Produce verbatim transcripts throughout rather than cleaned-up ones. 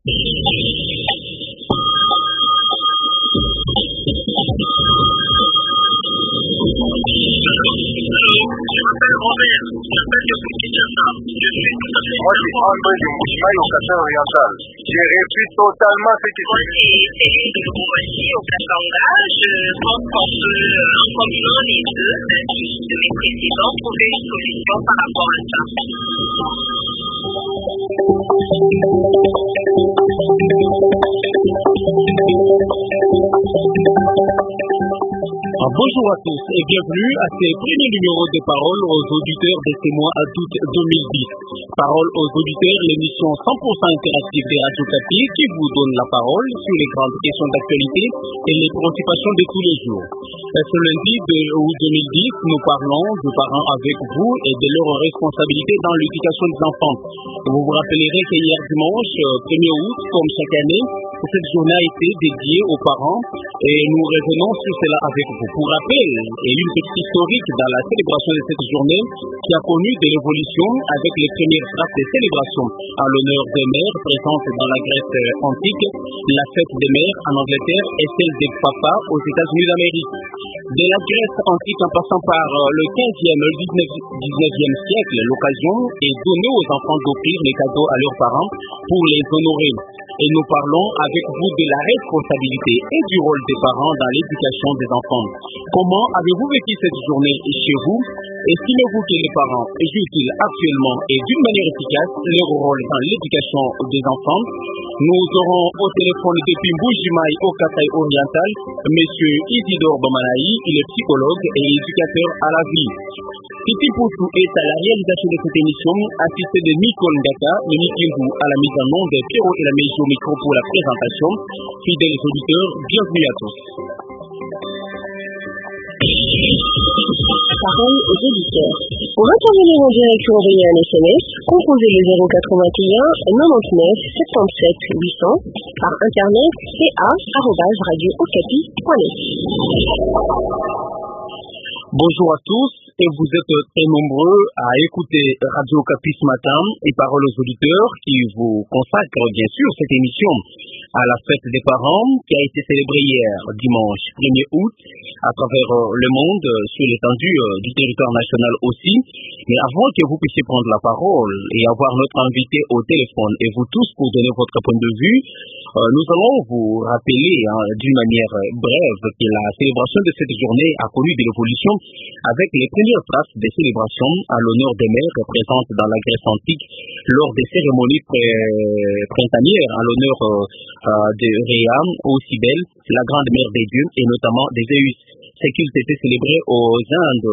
Moi, c'est André de Mouchimaï au Kassan oriental. J'ai réussi totalement ce qui Moi, c'est Céline de Bourgogne au Katanga. Je pense qu'on peut, en combinant les deux, de mes présidents, trouver une solution par rapport à ça. Bonjour à tous et bienvenue à ce premier numéro de Parole aux auditeurs de ces mois d'août deux mille dix. Parole aux auditeurs, l'émission cent pour cent interactive de Radio Okapi qui vous donne la parole sur les grandes questions d'actualité et les préoccupations de tous les jours. Ce lundi de août deux mille dix, nous parlons de parents avec vous et de leurs responsabilités dans l'éducation des enfants. Vous vous rappellerez que hier dimanche, premier août, comme chaque année, cette journée a été dédiée aux parents et nous revenons sur cela avec vous. Pour rappel, et une petite historique dans la célébration de cette journée qui a connu des révolutions avec les premières phrases de célébration à l'honneur des mères présentes dans la Grèce antique, la fête des mères en Angleterre et celle des papas aux États-Unis d'Amérique. De la Grèce antique en passant par le quinzième et le dix-neuvième siècle, l'occasion est donnée aux enfants d'offrir les cadeaux à leurs parents pour les honorer. Et nous parlons avec vous de la responsabilité et du rôle des parents dans l'éducation des enfants. Comment avez-vous vécu cette journée chez vous? Estimez-vous que les parents jouent-ils actuellement et d'une manière efficace leur rôle dans l'éducation des enfants? Nous aurons au téléphone depuis Mbujimaï au Kasai oriental M. Isidore Bamanaï, il est psychologue et éducateur à la vie. Titi Poussou est à la réalisation de cette émission, assisté de Nicole Ndaka, Minikingu à la mise en nom de Pierrot et la Meiji au micro pour la présentation. Fidèles auditeurs, bienvenue à tous. Parole aux auditeurs. Pour intervenir en direct ou envoyer un S M S, composez le zéro quatre-vingt-un quatre-vingt-dix-neuf soixante-dix-sept huit cents par internet c a arobase radio okapi point net. Bonjour à tous et vous êtes très nombreux à écouter Radio Okapi ce matin et Parole aux auditeurs qui vous consacre bien sûr cette émission à la fête des parents qui a été célébrée hier dimanche premier août à travers le monde sur l'étendue du territoire national aussi. Mais avant que vous puissiez prendre la parole et avoir notre invité au téléphone et vous tous pour donner votre point de vue, euh, nous allons vous rappeler hein, d'une manière brève que la célébration de cette journée a connu des révolutions avec les premières traces des célébrations à l'honneur des mères présentes dans la Grèce antique lors des cérémonies pr- printanières à l'honneur euh, de Rhea ou Cybèle, la grande mère des dieux et notamment des Zéus. Ces cultes étaient célébrés aux Indes,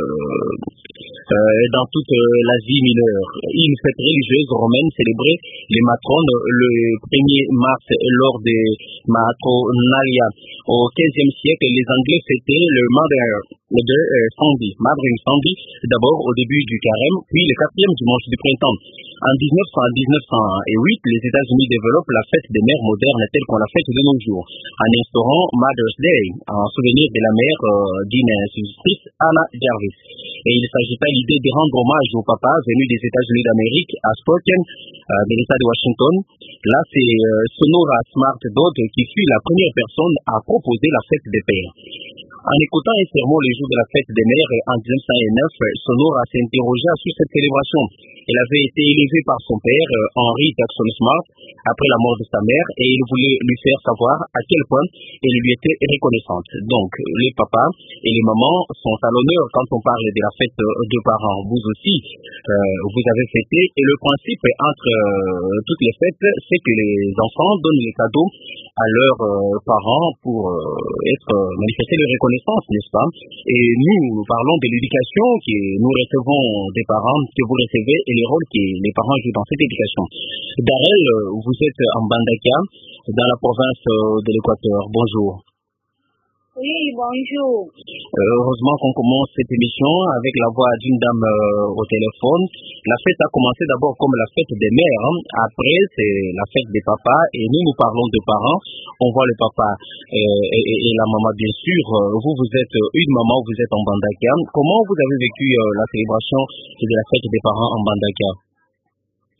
euh, euh, dans toute euh, l'Asie mineure. Une fête religieuse romaine célébrait les matrones le premier mars lors des Matronalia. Au quinzième siècle, les Anglais fêtaient le Mother de euh, Sandy, Mothering Sandy, d'abord au début du carême, puis le quatrième dimanche du printemps. En dix-neuf cents à dix-neuf cent huit, les États-Unis développent la fête des mères modernes telle qu'on la fête de nos jours, en instaurant Mother's Day, en souvenir de la mère euh, d'une institutrice, Anna Jarvis. Et il s'agissait à l'idée de rendre hommage au papa venu des États-Unis d'Amérique, à Spokane, euh, de l'État de Washington. Là, c'est euh, Sonora Smart Dodd qui fut la première personne à proposer la fête des pères. En écoutant un sermon le jour de la fête des mères en dix-neuf cent neuf, Sonora s'interrogea sur cette célébration. Elle avait été élevée par son père, Henry Jackson Smart, après la mort de sa mère, et il voulait lui faire savoir à quel point elle lui était reconnaissante. Donc, les papas et les mamans sont à l'honneur quand on parle de la fête de parents. Vous aussi, euh, vous avez fêté, et le principe entre euh, toutes les fêtes, c'est que les enfants donnent les cadeaux à leurs euh, parents pour euh, être euh, manifester leur reconnaissance, n'est-ce pas? Et nous, nous parlons de l'éducation que nous recevons des parents, que vous recevez, et les rôles que les parents jouent dans cette éducation. Darel, vous êtes en Bandaka, dans la province de l'Équateur. Bonjour. Oui, bonjour. Euh, heureusement qu'on commence cette émission avec la voix d'une dame euh, au téléphone. La fête a commencé d'abord comme la fête des mères. Hein. Après, c'est la fête des papas. Et nous, nous parlons de parents. On voit le papa euh, et, et, et la maman, bien sûr. Vous, vous êtes une maman, vous êtes en Bandaka. Comment vous avez vécu euh, la célébration de la fête des parents en Bandaka?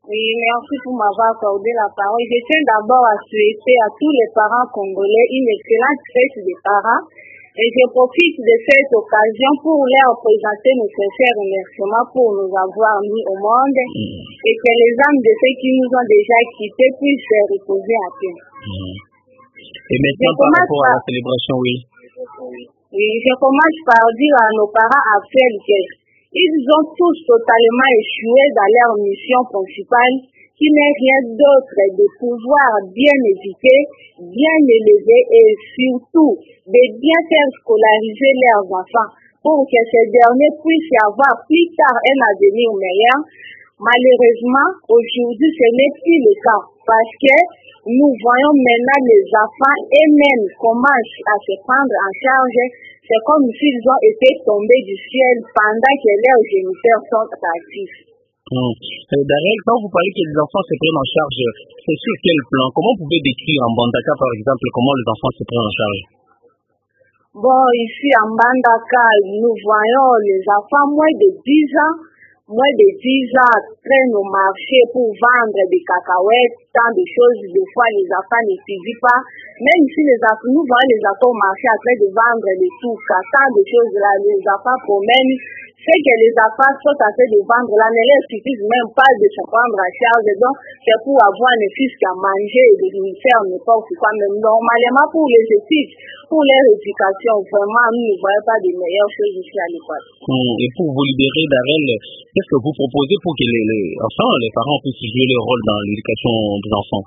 Oui, merci pour m'avoir accordé la parole. Je tiens d'abord à souhaiter à tous les parents congolais une excellente fête des parents. Et je profite de cette occasion pour leur présenter nos sincères remerciements pour nous avoir mis au monde et que les âmes de ceux qui nous ont déjà quittés puissent se reposer à paix. Mmh. Et maintenant, par rapport à la célébration, oui. Oui, je commence par dire à nos parents actuels qu'ils ont tous totalement échoué dans leur mission principale, qui n'est rien d'autre de pouvoir bien éduquer, bien élever et surtout de bien faire scolariser leurs enfants pour que ces derniers puissent avoir plus tard un avenir meilleur. Malheureusement, aujourd'hui, ce n'est plus le cas parce que nous voyons maintenant les enfants eux-mêmes commencent à se prendre en charge. C'est comme s'ils ont été tombés du ciel pendant que leurs géniteurs sont actifs. Hum. Euh, Daniel, quand vous parlez que les enfants se prennent en charge, c'est sur quel plan? Comment vous pouvez décrire en Mbandaka, par exemple, comment les enfants se prennent en charge? Bon, ici en Mbandaka, nous voyons les enfants moins de dix ans, moins de dix ans traînent au marché pour vendre des cacahuètes, tant de choses. Des fois, les enfants n'étudient pas. Même si les enfants, nous voyons les enfants au marché en train de vendre des trucs, tant de choses là, les enfants promènent. C'est que les enfants sont en train de vendre là, ne leur suffit même pas de se prendre à charge. Donc, c'est pour avoir ne fût qu'à manger et de faire n'importe quoi. Mais normalement, pour les études, pour leur éducation, vraiment, nous ne voyons pas de meilleures choses ici à l'école. Hum. Et pour vous libérer, Darel, qu'est-ce que vous proposez pour que les, les enfants, les parents puissent jouer leur rôle dans l'éducation des enfants?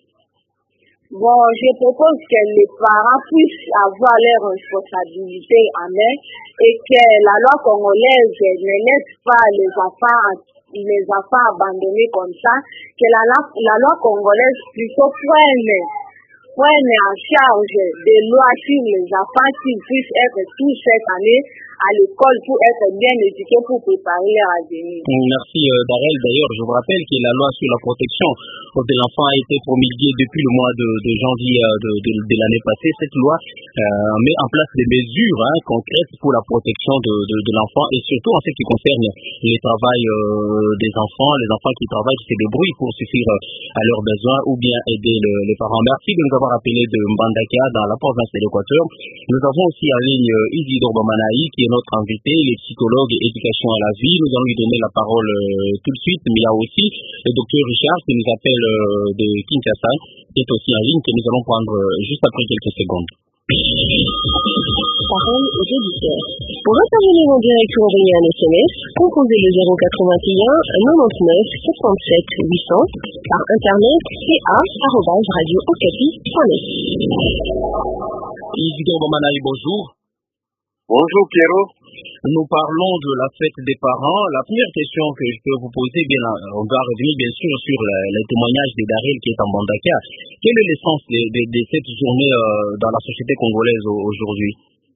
Bon, je propose que les parents puissent avoir leurs responsabilités en main et que la loi congolaise ne laisse pas les enfants, les enfants abandonnés comme ça, que la, la loi congolaise plutôt prenne, prenne en charge des lois sur les enfants qui puissent être tous cette année à l'école pour être bien éduqués, pour préparer leur avenir. Merci euh, Darel. D'ailleurs, je vous rappelle que la loi sur la protection de l'enfant a été promulguée depuis le mois de, de janvier euh, de, de, de l'année passée. Cette loi euh, met en place des mesures hein, concrètes pour la protection de, de, de l'enfant et surtout en ce qui concerne les travail euh, des enfants, les enfants qui travaillent, qui se débrouillent pour suffire à leurs besoins ou bien aider le, les parents. Merci de nous avoir appelé de Mbandaka dans la province de l'Équateur. Nous avons aussi en ligne euh, Isidore Bamanaï qui est notre invité, il est psychologue et éducation à la vie. Nous allons lui donner la parole euh, tout de suite, mais il y a aussi le docteur Richard qui nous appelle euh, de Kinshasa, qui est aussi en ligne, que nous allons prendre euh, juste après quelques secondes. Parole aux auditeurs. Pour intervenir en direct ou envoyer un S M S, composez le zéro quatre-vingt-un quatre-vingt-neuf soixante-sept huit cents par internet c a arobase radio okapi point net. Isidore Bamanaï, bonjour. Bonjour Pierrot. Nous parlons de la fête des parents. La première question que je peux vous poser, bien, on va revenir bien sûr sur le, le témoignage de Darel qui est en Mbandaka. Quel est le sens de, de, de cette journée euh, dans la société congolaise aujourd'hui?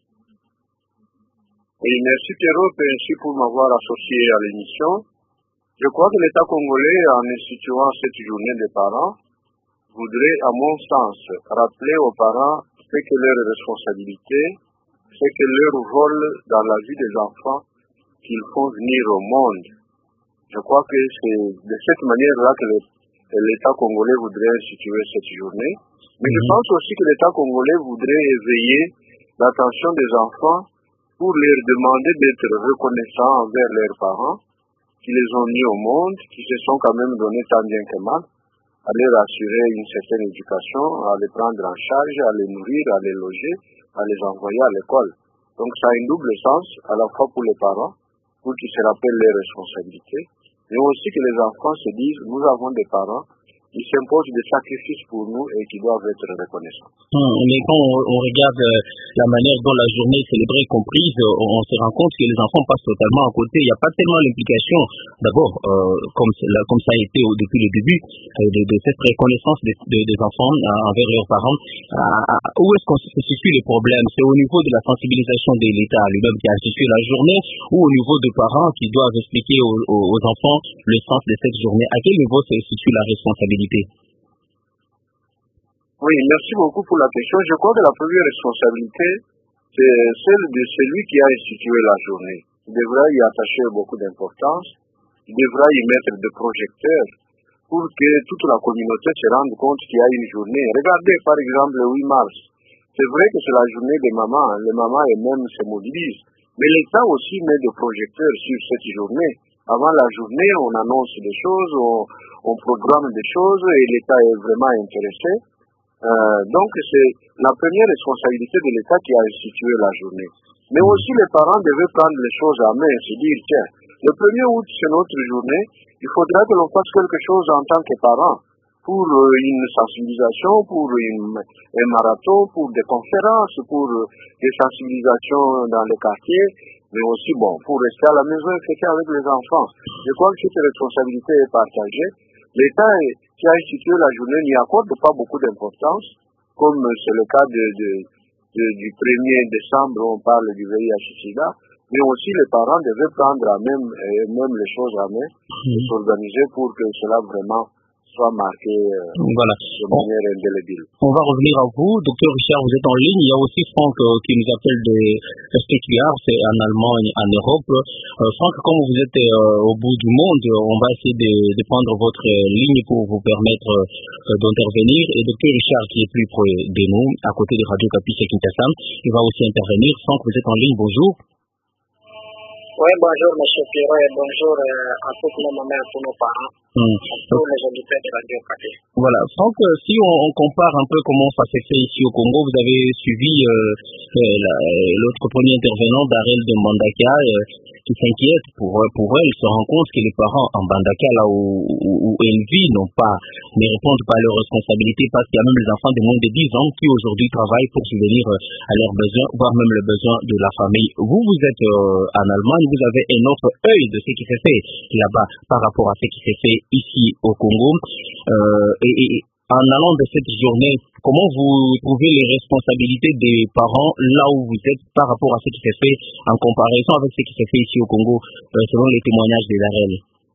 Oui, merci Pierrot, merci pour m'avoir associé à l'émission. Je crois que l'État congolais, en instituant cette journée des parents, voudrait, à mon sens, rappeler aux parents ce que leur responsabilité, c'est que leur rôle dans la vie des enfants qu'ils font venir au monde. Je crois que c'est de cette manière-là que l'État congolais voudrait instituer cette journée. Mais je pense aussi que l'État congolais voudrait éveiller l'attention des enfants pour leur demander d'être reconnaissants envers leurs parents qui les ont mis au monde, qui se sont quand même donnés tant bien que mal, à leur assurer une certaine éducation, à les prendre en charge, à les nourrir, à les loger, à les envoyer à l'école. Donc ça a un double sens, à la fois pour les parents, pour qu'ils se rappellent leurs responsabilités, mais aussi que les enfants se disent, nous avons des parents qui s'imposent des sacrifices pour nous et qui doivent être reconnaissants. Hum, mais quand on, on regarde euh, la manière dont la journée est célébrée et comprise, euh, on, on se rend compte que les enfants passent totalement à côté. Il n'y a pas tellement l'implication, d'abord, euh, comme, comme ça a été au, depuis le début, euh, de, de cette reconnaissance de, de, des enfants euh, envers leurs parents. Euh, où est-ce qu'on se situe les problèmes? C'est au niveau de la sensibilisation de l'État lui-même qui a institué la journée, ou au niveau des parents qui doivent expliquer aux, aux, aux enfants le sens de cette journée? À quel niveau se situe la responsabilité? Oui, merci beaucoup pour la question. Je crois que la première responsabilité, c'est celle de celui qui a institué la journée. Il devra y attacher beaucoup d'importance, il devra y mettre des projecteurs pour que toute la communauté se rende compte qu'il y a une journée. Regardez par exemple le huit mars. C'est vrai que c'est la journée des mamans, les mamans elles-mêmes se mobilisent, mais l'État aussi met des projecteurs sur cette journée. Avant la journée, on annonce des choses, on, on programme des choses et l'État est vraiment intéressé. Euh, donc c'est la première responsabilité de l'État qui a institué la journée. Mais aussi les parents devaient prendre les choses à main et se dire, tiens, le premier août c'est notre journée, il faudra que l'on fasse quelque chose en tant que parents pour une sensibilisation, pour une, un marathon, pour des conférences, pour des sensibilisations dans les quartiers, mais aussi bon, pour rester à la maison et fêter avec les enfants. Je crois que cette responsabilité est partagée. L'État qui a institué la journée n'y accorde pas beaucoup d'importance, comme c'est le cas de, de, de, du premier décembre où on parle du V I H-Sida, mais aussi les parents devaient prendre à même, même les choses à main et s'organiser pour que cela vraiment soit marqué euh, voilà. de manière indélébile. On va revenir à vous. Docteur Richard, vous êtes en ligne. Il y a aussi Franck euh, qui nous appelle de Stuttgart, c'est en Allemagne, en Europe. Euh, Franck, comme vous êtes euh, au bout du monde, on va essayer de, de prendre votre euh, ligne pour vous permettre euh, d'intervenir. Et Docteur Richard, qui est plus près de nous, à côté de Radio Capi Kinshasa, il va aussi intervenir. Franck, vous êtes en ligne. Bonjour. Oui, bonjour, M. Pierrot, et bonjour euh, à toutes nos mamans et à tous nos parents, hum. à tous les auditeurs de Radio Capi. Voilà, Franck, si on, on compare un peu comment ça s'est fait ici au Congo, vous avez suivi euh, euh, la, l'autre premier intervenant, Darel de Mbandaka, euh, qui s'inquiète pour, pour elle, se rend compte que les parents en Mbandaka, là où, où, où elle vit, n'ont pas, ne répondent pas à leurs responsabilités, parce qu'il y a même les enfants de moins de dix ans qui aujourd'hui travaillent pour subvenir à leurs besoins, voire même le besoin de la famille. Vous, vous êtes euh, en Allemagne, vous avez un autre œil de ce qui s'est fait là-bas par rapport à ce qui s'est fait ici au Congo. Euh, et, et en allant de cette journée, comment vous trouvez les responsabilités des parents là où vous êtes par rapport à ce qui s'est fait en comparaison avec ce qui s'est fait ici au Congo, euh, selon les témoignages des Darel?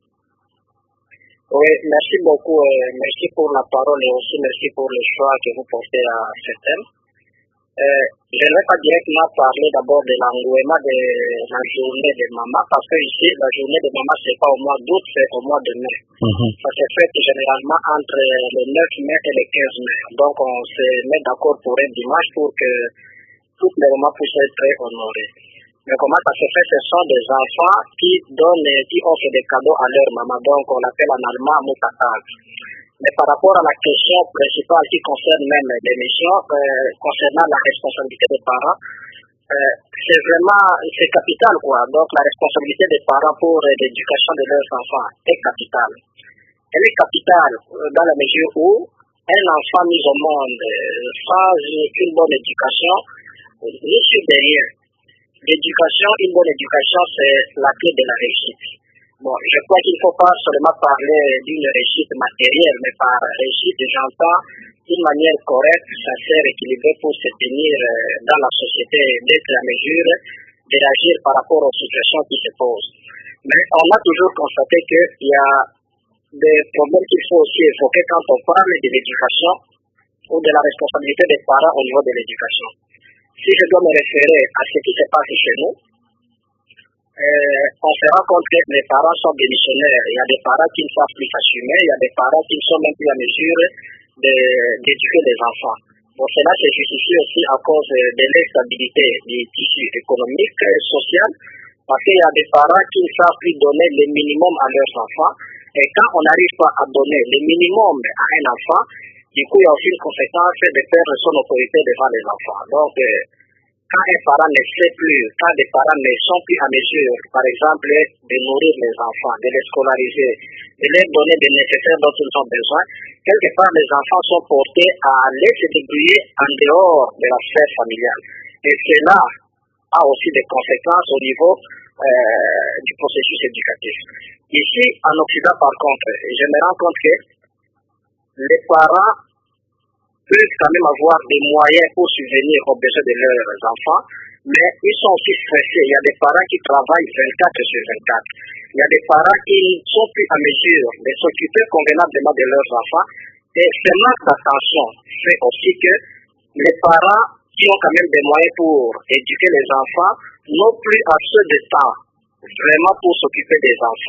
Oui, merci beaucoup. Euh, merci pour la parole et aussi merci pour le choix que vous portez à ce thème. Euh, je ne vais pas directement parler d'abord de l'engouement de la journée de maman, parce que ici, la journée de maman, ce n'est pas au mois d'août, c'est au mois de mai. Mm-hmm. Ça se fait généralement entre le neuf mai et le quinze mai. Donc, on se met d'accord pour un dimanche pour que toutes les mamans puissent être honorées. Mais comment ça se fait? Ce sont des enfants qui donnent, qui offrent des cadeaux à leur maman. Donc, on l'appelle en allemand Mutatal. Mais par rapport à la question principale qui concerne même l'émission, euh, concernant la responsabilité des parents, euh, c'est vraiment, c'est capital quoi. Donc la responsabilité des parents pour euh, l'éducation de leurs enfants est capitale. Elle est capitale euh, dans la mesure où un enfant mis au monde euh, sans une bonne éducation ne suit de rien. L'éducation, une bonne éducation, c'est la clé de la réussite. Bon, je crois qu'il ne faut pas seulement parler d'une réussite matérielle, mais par réussite, j'entends d'une manière correcte, sincère, équilibrée pour se tenir dans la société, d'être à mesure de réagir par rapport aux situations qui se posent. Mais on a toujours constaté qu'il y a des problèmes qu'il faut aussi évoquer quand on parle de l'éducation ou de la responsabilité des parents au niveau de l'éducation. Si je dois me référer à ce qui se passe chez nous, Euh, on se rend compte que les parents sont démissionnaires. Il y a des parents qui ne savent plus s'assumer, il y a des parents qui ne sont même plus à mesure de, d'éduquer les enfants. Bon, cela se justifie aussi à cause de l'instabilité du tissu économique et social, parce qu'il y a des parents qui ne savent plus donner le minimum à leurs enfants, et quand on n'arrive pas à donner le minimum à un enfant, du coup il y a aussi une conséquence de perdre son autorité devant les enfants. Donc, euh, quand un parent ne sait plus, quand les parents ne sont plus à mesure, par exemple, de nourrir les enfants, de les scolariser, de leur donner des nécessaires dont ils ont besoin, quelque part les enfants sont portés à aller se débrouiller en dehors de la sphère familiale. Et cela a aussi des conséquences au niveau euh, du processus éducatif. Ici, en Occident, par contre, je me rends compte que les parents peuvent quand même avoir des moyens pour subvenir aux besoins de leurs enfants, mais ils sont aussi stressés. Il y a des parents qui travaillent vingt-quatre sur vingt-quatre. Il y a des parents qui ne sont plus à mesure de s'occuper convenablement de leurs enfants. Et ce manque d'attention fait aussi que les parents qui ont quand même des moyens pour éduquer les enfants n'ont plus assez de temps vraiment pour s'occuper des enfants.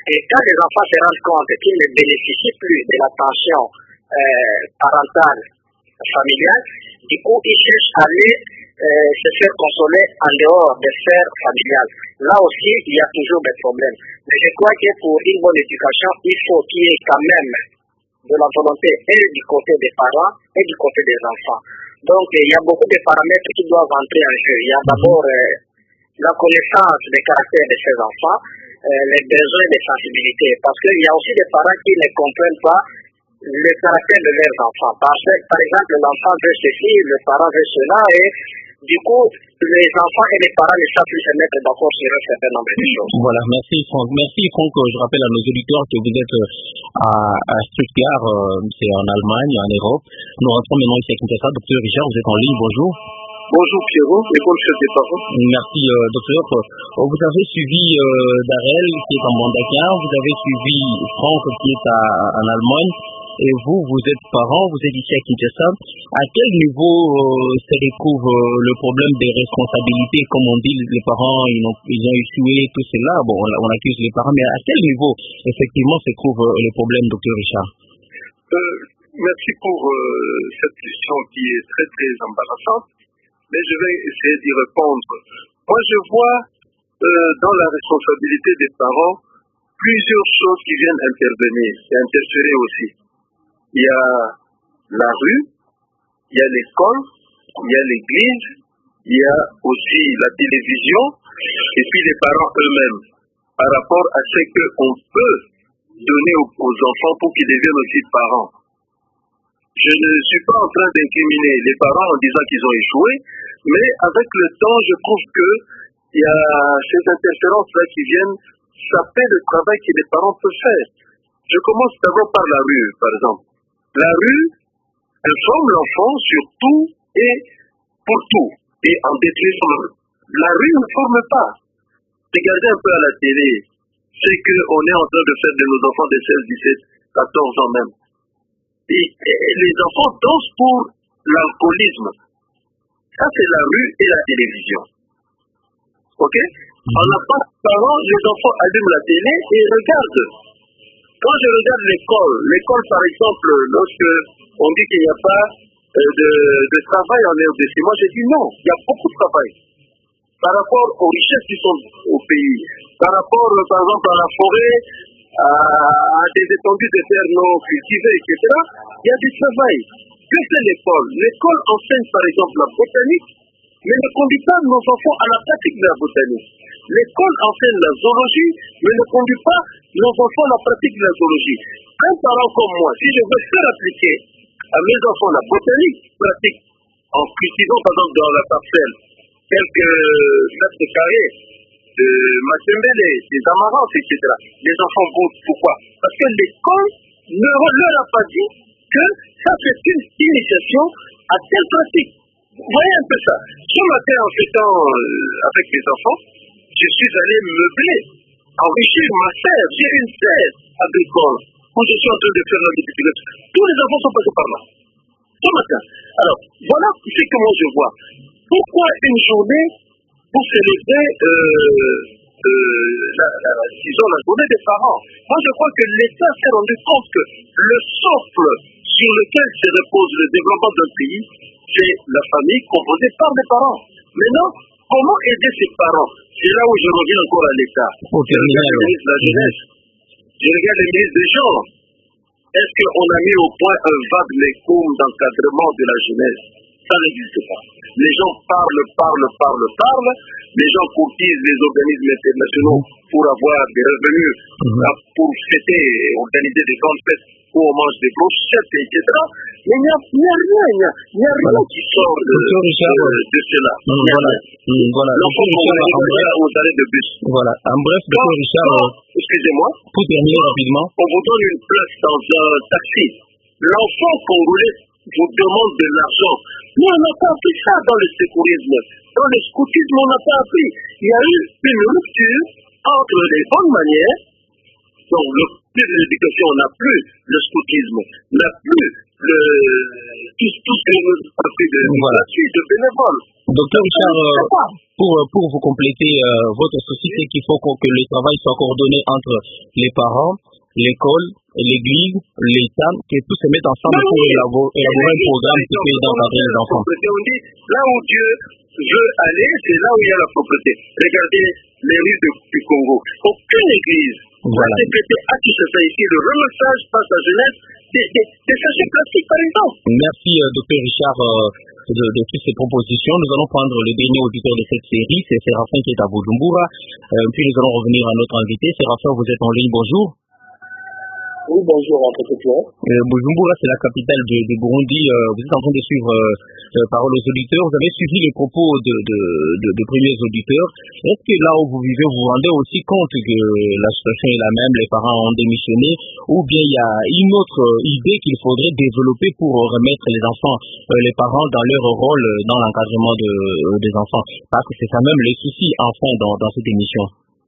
Et quand les enfants se rendent compte qu'ils ne bénéficient plus de l'attention euh, parentale, familiale, du coup, ils cherchent à aller euh, se faire consoler en dehors des sphères familiales. Là aussi, il y a toujours des problèmes. Mais je crois que pour une bonne éducation, il faut qu'il y ait quand même de la volonté et du côté des parents et du côté des enfants. Donc, il y a beaucoup de paramètres qui doivent entrer en jeu. Il y a d'abord euh, la connaissance des caractères de ces enfants, euh, les besoins et les sensibilités. Parce qu'il y a aussi des parents qui ne comprennent pas le caractère de leurs enfants. Parce que, par exemple, l'enfant veut ceci, le parent veut cela, et du coup, les enfants et les parents ne savent plus se mettre d'accord sur un certain nombre de choses. Voilà, merci Franck. Merci Franck. Je rappelle à nos auditeurs que vous êtes à, à Stuttgart, euh, c'est en Allemagne, en Europe. Nous rentrons maintenant ici à Kinshasa. Docteur Richard, vous êtes en ligne, bonjour. Bonjour Pierrot, école chef des parents. Merci euh, docteur. Vous avez suivi euh, Darel qui est en Bandaka, vous avez suivi Franck qui est à, en Allemagne. Et vous, vous êtes parents, vous êtes ici à Kinshasa. À quel niveau euh, se retrouve euh, le problème des responsabilités? Comme on dit, les parents, ils ont, ils ont échoué, tout cela. Bon, on, on accuse les parents, mais à quel niveau, effectivement, se trouve euh, le problème, docteur Richard? euh, Merci pour euh, cette question qui est très, très embarrassante. Mais je vais essayer d'y répondre. Moi, je vois euh, dans la responsabilité des parents plusieurs choses qui viennent intervenir et interférer aussi. Il y a la rue, il y a l'école, il y a l'église, il y a aussi la télévision, et puis les parents eux-mêmes, par rapport à ce qu'on peut donner aux, aux enfants pour qu'ils deviennent aussi parents. Je ne suis pas en train d'incriminer les parents en disant qu'ils ont échoué, mais avec le temps, je trouve qu'il y a ces interférences-là qui viennent saper le travail que les parents peuvent faire. Je commence d'abord par la rue, par exemple. La rue informe l'enfant sur tout et pour tout, et en détriment. La rue ne forme pas. Regardez un peu à la télé, c'est qu'on est en train de faire de nos enfants de seize, dix-sept, quatorze ans même. Et, et les enfants dansent pour l'alcoolisme. Ça, c'est la rue et la télévision. Ok? On n'a pas de parents, les enfants allument la télé et regardent. Quand je regarde l'école, l'école par exemple, lorsque on dit qu'il n'y a pas euh, de, de travail en R D C, moi je dis non, il y a beaucoup de travail. Par rapport aux richesses qui sont au pays, par rapport par exemple à la forêt, à, à des étendues de terres non cultivées, et cetera, il y a du travail. Que fait l'école? L'école enseigne par exemple la botanique, mais ne conduit pas nos enfants à la pratique de la botanique. L'école enseigne la zoologie, mais ne conduit pas nos enfants à la pratique de la zoologie. Un parent comme moi, si je veux faire appliquer à mes enfants la botanique pratique, en cultivant par exemple dans la parcelle quelques mètres carrés de matembele, des amarantes, et cetera, les enfants vont. Pourquoi? Parce que l'école ne leur a pas dit que ça c'est une initiation à telle pratique. Vous voyez un peu ça. Ce matin, en fêtant euh, avec mes enfants, je suis allé meubler, enrichir ma serre. J'ai une serre agricole où je suis en train de faire la viticulture. Tous les enfants sont passés par là. Ce matin. Alors, voilà ce que moi je vois. Pourquoi une journée pour célébrer euh, euh, la, la, disons, la journée des parents? Moi je crois que l'État s'est rendu compte que le socle sur lequel se repose le développement d'un pays, c'est la famille composée par les parents. Maintenant, comment aider ces parents? C'est là où je reviens encore à l'État. Je regarde le ministre de la Jeunesse. Je regarde le ministre des Genres. Est-ce qu'on a mis au point un vade-mecum d'encadrement de la jeunesse? Ça n'existe pas. Les gens parlent, parlent, parlent, parlent. Les gens courtisent les organismes internationaux pour avoir des revenus, mm-hmm. pour fêter et organiser des grandes fêtes où on mange des brochettes, et cetera. Mais il n'y a, y a rien, il n'y a, y a rien qui sort de, de, de, de cela. Mmh, voilà. Mmh, voilà. L'enfant congolais aux arrêts de bus. Voilà. En bref, docteur Richard, excusez-moi, pour terminer rapidement, on vous donne une place dans un taxi. L'enfant congolais vous demande de l'argent. Nous, on n'a pas appris ça dans le sécurisme. Dans le scoutisme, on n'a pas appris. Il y a eu une rupture entre les bonnes manières. Donc, le plus de l'éducation, on n'a plus le scoutisme, on n'a plus le, tout, tout ce que nous avons appris de, voilà. de bénévoles. Docteur Richard, euh, pour, pour vous compléter euh, votre société, qu'il faut que le travail soit coordonné entre les parents, l'école, l'église, l'État, que tous se mettent ensemble pour élaborer, élaborer un programme qui peut encadrer les enfants. On dit, là où Dieu veut aller, c'est là où il y a la propreté. Regardez les rues de- du Congo. Aucune église Voilà. n'a été prêtée à tout ce fait ici. Le ramassage par sa jeunesse des, des, des sachets plastiques, par exemple. Merci, euh, docteur Richard, euh, de, de toutes ces propositions. Nous allons prendre le dernier auditeur de cette série, c'est Séraphin qui est à Bujumbura. Euh, puis nous allons revenir à notre invité. Séraphin, vous êtes en ligne, bonjour. Oui, bonjour, en fait, Euh, Bujumbura, c'est la capitale du, du Burundi. Euh, vous êtes en train de suivre euh, euh, Parole aux auditeurs. Vous avez suivi les propos de, de, de, de premiers auditeurs. Est-ce que là où vous vivez, vous vous rendez aussi compte que la situation est la même, les parents ont démissionné, ou bien il y a une autre euh, idée qu'il faudrait développer pour remettre les enfants, euh, les parents dans leur rôle euh, dans l'encadrement de, euh, des enfants? Parce que c'est ça même les soucis, enfin, dans, dans cette émission.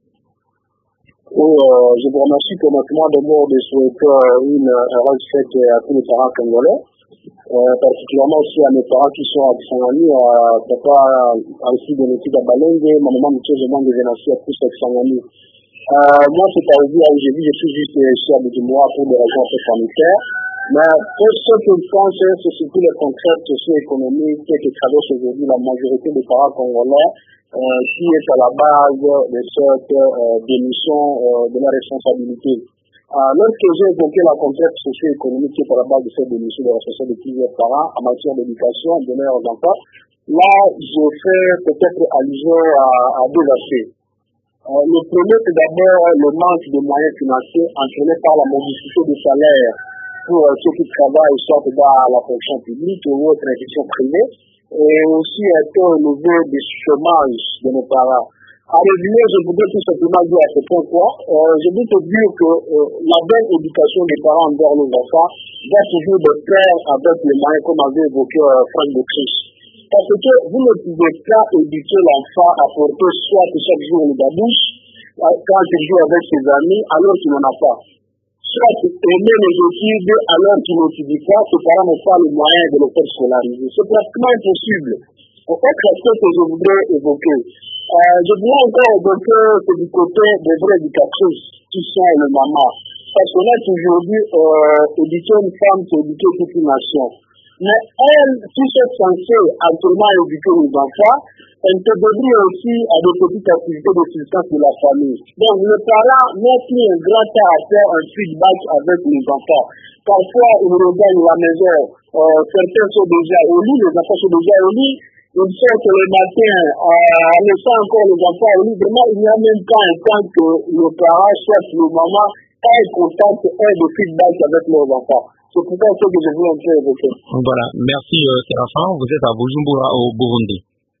Oui, euh, je vous remercie honnêtement d'abord de souhaiter euh, une heureuse fête à tous les parents congolais, euh, particulièrement aussi à mes parents qui sont à Kisangani, à papa a aussi de l'étude à Balenge, ma maman Michel, je m'en devais nasser à tous à Kisangani. Euh, moi, c'est pas aujourd'hui où j'ai vu, je suis juste ici à Bujumbura pour des raisons un peu sanitaires. Mais pour ce que je pense, c'est surtout les contraintes socio-économiques qui traversent aujourd'hui la majorité des parents congolais, euh, qui est à la base de cette euh, démission euh, de la responsabilité. Euh, lorsque j'ai évoqué la contrainte socio-économique qui est à la base de cette démission de la responsabilité de plusieurs parents en matière d'éducation de leurs enfants, là, je fais peut-être allusion à, à deux aspects. Euh, le premier, c'est d'abord le manque de moyens financiers entraîné par la modification des salaires pour euh, ceux qui travaillent soit dans la fonction publique ou autre institution privée, et aussi un taux élevé de chômage de nos parents. En résumé, je voudrais tout simplement dire à ce point quoi, euh, je veux te dire que euh, la bonne éducation des parents envers les enfants va toujours de pair avec les moyens, comme avait évoqué euh, Franck de Christ. Parce que vous ne pouvez pas éduquer l'enfant à porter soit chaque jour le babouche, quand il joue avec ses amis, alors qu'il n'en a pas. Soit aimer les études alors qu'il n'étudie pas, ses parents n'ont pas les moyens de le faire scolariser. C'est pratiquement impossible. Autre aspect que je voudrais évoquer, euh, je voudrais encore évoquer c'est du côté des vraies éducatrices qui sont les mamans. Parce qu'on a aujourd'hui euh, éduqué une femme qui éduqué toute une nation. Mais elle, qui sont censées actuellement éduquer les enfants, elle se débrouille aussi à des petites activités de substance de la famille. Donc, les parents n'ont plus un grand temps à faire un feedback avec les enfants. Parfois, ils regagnent la maison, euh, certains sont déjà au lit, les enfants sont déjà au lit, ils sortent le matin, euh, en laissant encore les enfants au lit. Vraiment, il n'y a même pas un temps que les parents, soit les mamans, aient contact, aient de feedback avec leurs enfants. C'est pourquoi ce que je voulais un peu évoquer. Voilà, merci euh, Séraphin, vous êtes à Bujumbura au Burundi.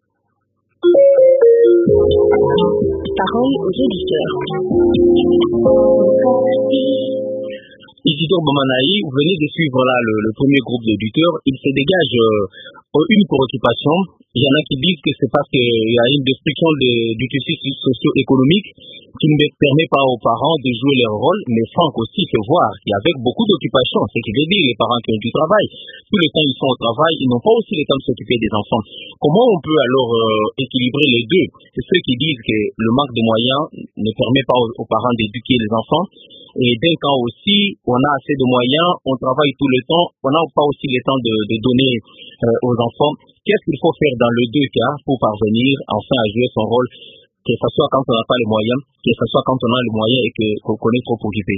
Parole aux auditeurs. Isidore Bamanaï, vous venez de suivre là le, le premier groupe d'auditeurs. Il se dégage euh, une préoccupation. Il y en a qui disent que c'est parce qu'il y a une destruction de, du tissu socio-économique qui ne permet pas aux parents de jouer leur rôle, mais Franck aussi fait voir qu'avec beaucoup d'occupations, ce qui veut dire les parents qui ont du travail, tout le temps ils sont au travail, ils n'ont pas aussi le temps de s'occuper des enfants. Comment on peut alors euh, équilibrer les deux? C'est ceux qui disent que le manque de moyens ne permet pas aux, aux parents d'éduquer les enfants, et d'un camp aussi, on a assez de moyens, on travaille tout le temps, on n'a pas aussi le temps de, de donner euh, aux enfants. Qu'est-ce qu'il faut faire dans les deux cas pour parvenir enfin à jouer son rôle, que ce soit quand on n'a pas les moyens, que ce soit quand on a les moyens et que, qu'on est trop occupé?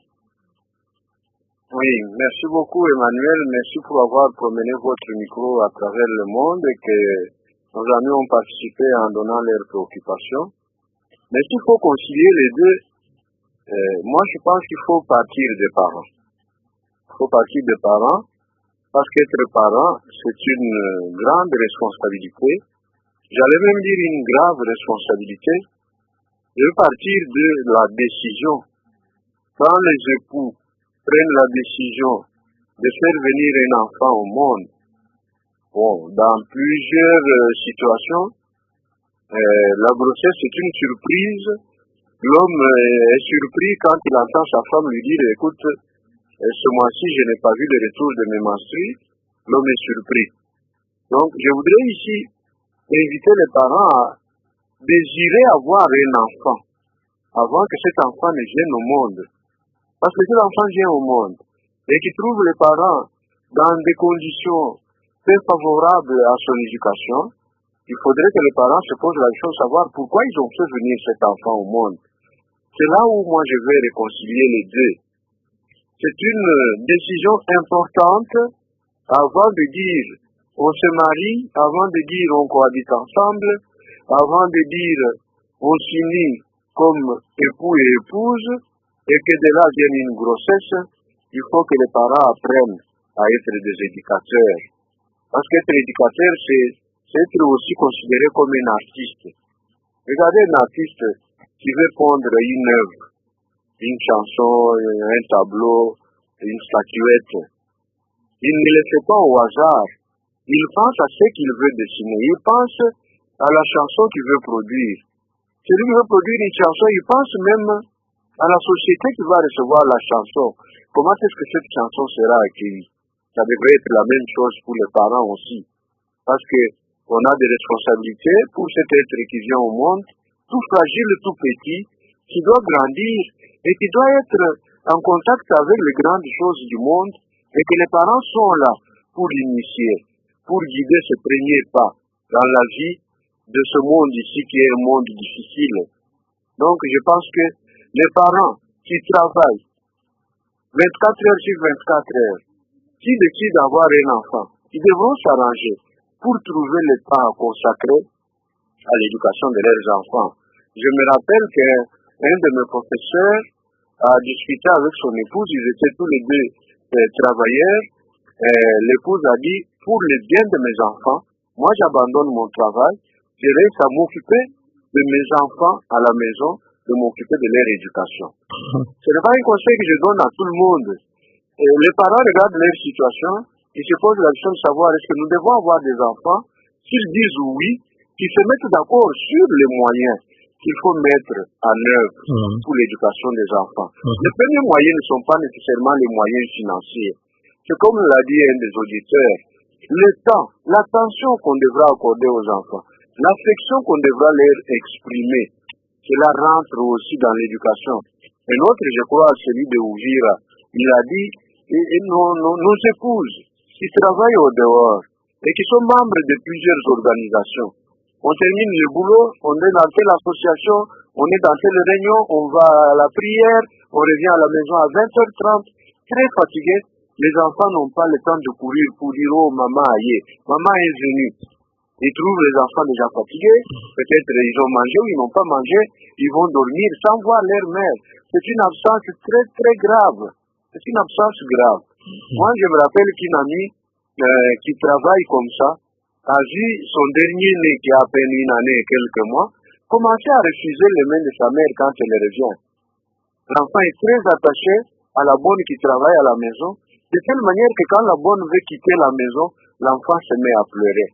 Oui, merci beaucoup Emmanuel, merci pour avoir promené votre micro à travers le monde et que nos amis ont participé en donnant leurs préoccupations. Mais s'il faut concilier les deux, euh, moi je pense qu'il faut partir des parents. Il faut partir des parents parce qu'être parent, c'est une grande responsabilité. J'allais même dire une grave responsabilité. Je veux partir de la décision. Quand les époux prennent la décision de faire venir un enfant au monde, bon, dans plusieurs euh, situations, euh, la grossesse est une surprise. L'homme euh, est surpris quand il entend sa femme lui dire, écoute, euh, ce mois-ci, je n'ai pas vu le retour de mes menstrues. L'homme est surpris. Donc, je voudrais ici inviter les parents à désirer avoir un enfant avant que cet enfant ne vienne au monde. Parce que si l'enfant vient au monde et qu'il trouve les parents dans des conditions peu favorables à son éducation, il faudrait que les parents se posent la question de savoir pourquoi ils ont fait venir cet enfant au monde. C'est là où moi je vais réconcilier les deux. C'est une décision importante avant de dire on se marie, avant de dire on cohabite ensemble, avant de dire on s'unit comme époux et épouse, et que de là vienne une grossesse, il faut que les parents apprennent à être des éducateurs. Parce qu'être éducateur, c'est, c'est être aussi considéré comme un artiste. Regardez un artiste qui veut pondre une œuvre, une chanson, un tableau, une statuette. Il ne le fait pas au hasard. Il pense à ce qu'il veut dessiner. Il pense à la chanson qu'il veut produire. Celui qui veut produire une chanson, il pense même à la société qui va recevoir la chanson. Comment est-ce que cette chanson sera accueillie? Ça devrait être la même chose pour les parents aussi. Parce que on a des responsabilités pour cet être qui vient au monde, tout fragile, tout petit, qui doit grandir et qui doit être en contact avec les grandes choses du monde et que les parents sont là pour l'initier, pour guider ce premier pas dans la vie de ce monde ici qui est un monde difficile. Donc je pense que les parents qui travaillent vingt-quatre heures sur vingt-quatre heures, qui décident d'avoir un enfant, ils devront s'arranger pour trouver le temps consacré à l'éducation de leurs enfants. Je me rappelle qu'un de mes professeurs a discuté avec son épouse, ils étaient tous les deux euh, travailleurs. Euh, l'épouse a dit, pour le bien de mes enfants, moi j'abandonne mon travail, je reste à m'occuper de mes enfants à la maison, de m'occuper de leur éducation. Ce n'est pas un conseil que je donne à tout le monde. Et les parents regardent leur situation, ils se posent la question de savoir est-ce que nous devons avoir des enfants. S'ils disent oui, qu'ils se mettent d'accord sur les moyens qu'il faut mettre en œuvre mmh. pour l'éducation des enfants. Mmh. Les premiers moyens ne sont pas nécessairement les moyens financiers. C'est comme l'a dit un des auditeurs, le temps, l'attention qu'on devra accorder aux enfants, l'affection qu'on devra leur exprimer, cela rentre aussi dans l'éducation. Et l'autre, je crois, celui de Ouvira, il a dit, et, et nos, nos, nos épouses qui travaillent au dehors et qui sont membres de plusieurs organisations. On termine le boulot, on est dans telle association, on est dans telle réunion, on va à la prière, on revient à la maison à vingt heures trente, très fatigués. Les enfants n'ont pas le temps de courir pour dire « Oh, maman aïe, maman est venue ». Ils trouvent les enfants déjà fatigués, peut-être ils ont mangé ou ils n'ont pas mangé, ils vont dormir sans voir leur mère. C'est une absence très très grave. C'est une absence grave. Moi, je me rappelle qu'une amie euh, qui travaille comme ça a vu son dernier né qui a à peine une année et quelques mois commencer à refuser les mains de sa mère quand elle revient. L'enfant est très attaché à la bonne qui travaille à la maison, de telle manière que quand la bonne veut quitter la maison, l'enfant se met à pleurer.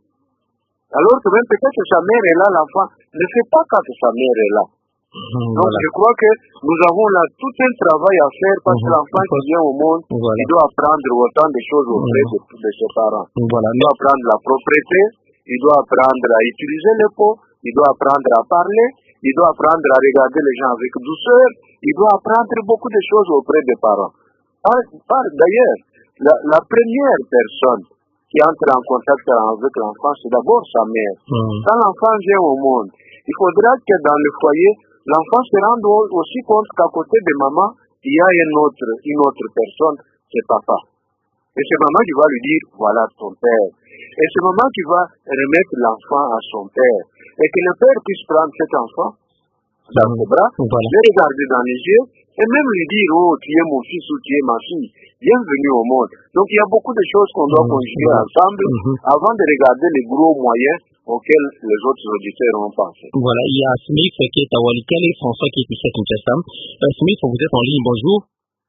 Alors que même peut-être que sa mère est là, l'enfant ne sait pas quand sa mère est là. Mmh, Donc voilà. Je crois que nous avons là tout un travail à faire parce mmh, que l'enfant qui vient au monde, voilà. il doit apprendre autant de choses auprès mmh. de, de ses parents. Voilà. Il doit apprendre la propreté, il doit apprendre à utiliser les pots, il doit apprendre à parler, il doit apprendre à regarder les gens avec douceur, il doit apprendre beaucoup de choses auprès des parents. Par, par, d'ailleurs, la, la première personne qui entre en contact avec l'enfant, c'est d'abord sa mère. Mmh. Quand l'enfant vient au monde, il faudra que dans le foyer, l'enfant se rende aussi compte qu'à côté de maman, il y a une autre, une autre personne, c'est papa. Et c'est maman qui va lui dire, voilà ton père. Et c'est maman qui va remettre l'enfant à son père. Et que le père puisse prendre cet enfant dans ses bras, voilà. le regarder dans les yeux, et même lui dire, oh, tu es mon fils ou tu es ma fille, bienvenue au monde. Donc il y a beaucoup de choses qu'on doit mmh, conjuguer mmh, ensemble mmh. avant de regarder les gros moyens auxquels les autres auditeurs ont pensé. Voilà, il y a Smith qui est à Walikale et François qui est ici à Kinshasa. Euh, Smith, vous êtes en ligne, bonjour.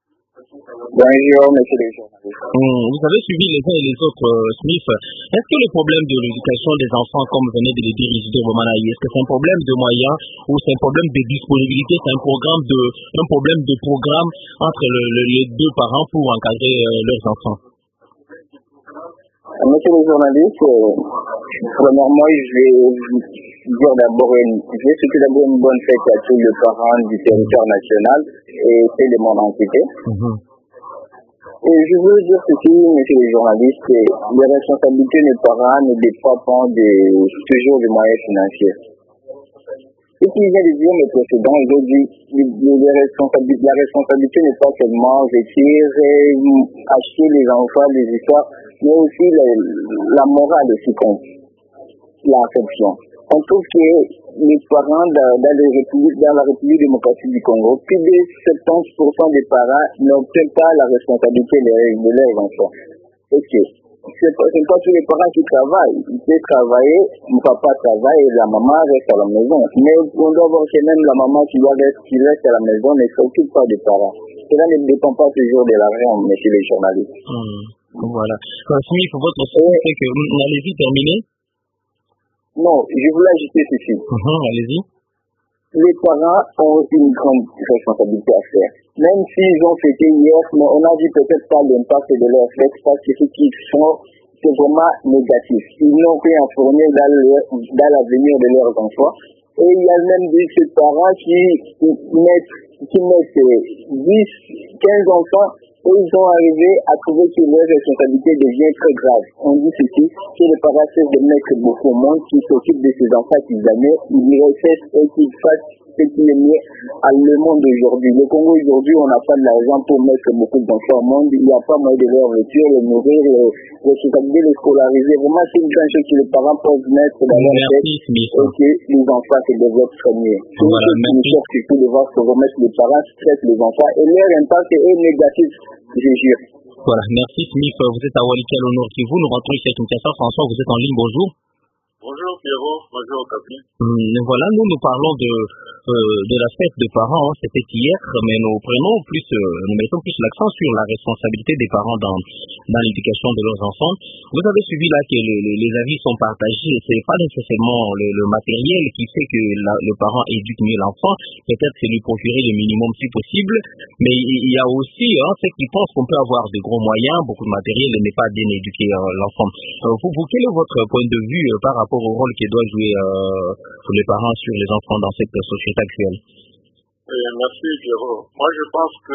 Bonjour, monsieur le journaliste. Mmh, vous avez suivi les uns et les autres, euh, Smith. Est-ce que le problème de l'éducation des enfants, comme venait de le dire Isidore Bomanaï, est-ce que c'est un problème de moyens ou c'est un problème de disponibilité, c'est un programme de, un problème de programme entre le, le, les deux parents pour encadrer euh, leurs enfants? Monsieur le journaliste, Premièrement, je vais dire d'abord une, je vais souhaiter d'abord une bonne fête à tous les parents du territoire national et c'est le monde entier. Mm-hmm. Et je veux dire ceci, messieurs les journalistes, que les responsabilités des parents ne dépendent de, toujours des moyens financiers. Ce qui vient de dire mes précédents, ils ont dit les responsabilités, la responsabilité n'est pas seulement vêtir, acheter les enfants, les histoires, mais aussi la, la morale aussi compte, l'affection. On trouve que les parents dans, dans, les républiques, dans la République démocratique du Congo, plus de soixante-dix pour cent des parents n'obtiennent pas la responsabilité de, de leurs enfants. Ok. C'est pas, c'est pas tous les parents qui travaillent. Ils peuvent travailler, mon papa travaille et la maman reste à la maison. Mais on doit voir que même la maman qui, doit rester, qui reste à la maison ne s'occupe pas des parents. Cela ne dépend pas toujours de l'argent, messieurs les journalistes. Mmh. Voilà. Smith, votre souhait, c'est que allez-y, terminez. Non, je voulais ajouter ceci. Mmh, allez-y. Les parents ont une grande responsabilité à faire. Même s'ils ont fêté hier, mais on a vu peut-être pas l'impact de leur fête parce que ce qu'ils font, c'est vraiment négatif. Ils n'ont rien fourni dans, dans l'avenir de leurs enfants. Et il y a même des parents qui mettent, qui mettent dix, quinze enfants et ils sont arrivés à trouver que leur responsabilité devient très grave. On dit ceci, que les parents cessent de mettre beaucoup au monde qui s'occupent de ces enfants qu'ils amènent, ils recessent et qu'ils fassent ce qui est mieux à le monde d'aujourd'hui. Le Congo aujourd'hui, on n'a pas de l'argent pour mettre beaucoup d'enfants au monde, il n'y a pas moyen de leur vêtir, les nourrir, les responsabiliser, les scolariser. Vraiment, c'est une grande chose que les parents peuvent mettre dans leur tête et que les enfants se développent très mieux. Voilà, c'est une chose surtout de voir que remettre les parents stressent les enfants et leur impact est négatif. Je jure. Voilà, merci Smith. Vous êtes à Walikale au Nord Kivu. Nous rentrons ici à Kinshasa. François, vous êtes en ligne. Bonjour. Bonjour Pierrot, bonjour Capi. Hum, voilà, nous nous parlons de euh, de la fête des parents. Hein. C'était hier, mais nous prenons plus, euh, nous mettons plus l'accent sur la responsabilité des parents dans dans l'éducation de leurs enfants. Vous avez suivi là que les, les, les avis sont partagés. C'est pas nécessairement le, le matériel qui fait que la, le parent éduque mieux l'enfant. Peut-être c'est lui procurer le minimum si possible, mais il y a aussi hein, ceux qui pensent qu'on peut avoir de gros moyens, beaucoup de matériel, mais pas bien éduquer euh, l'enfant. Euh, vous, vous, quel est votre point de vue euh, par rapport au rôle que doit jouer euh, les parents sur les enfants dans cette société actuelle? Euh, merci Pierrot. Moi je pense que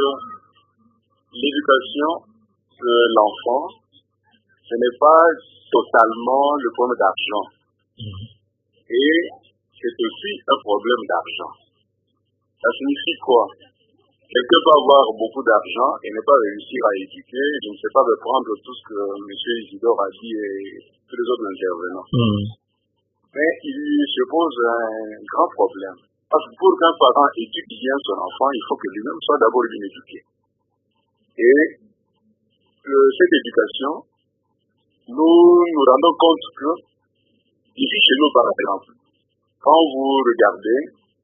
l'éducation de l'enfant, ce n'est pas totalement le problème d'argent. Mmh. Et c'est aussi un problème d'argent. Ça signifie quoi? Quelqu'un peut avoir beaucoup d'argent et ne pas réussir à éduquer. Je ne sais pas reprendre tout ce que M. Isidore a dit et tous les autres intervenants. Mmh. Mais il se pose un grand problème. Parce que pour qu'un parent éduque bien son enfant, il faut que lui-même soit d'abord bien éduqué. Et euh, cette éducation, nous nous rendons compte que, ici chez nous par exemple, quand vous regardez,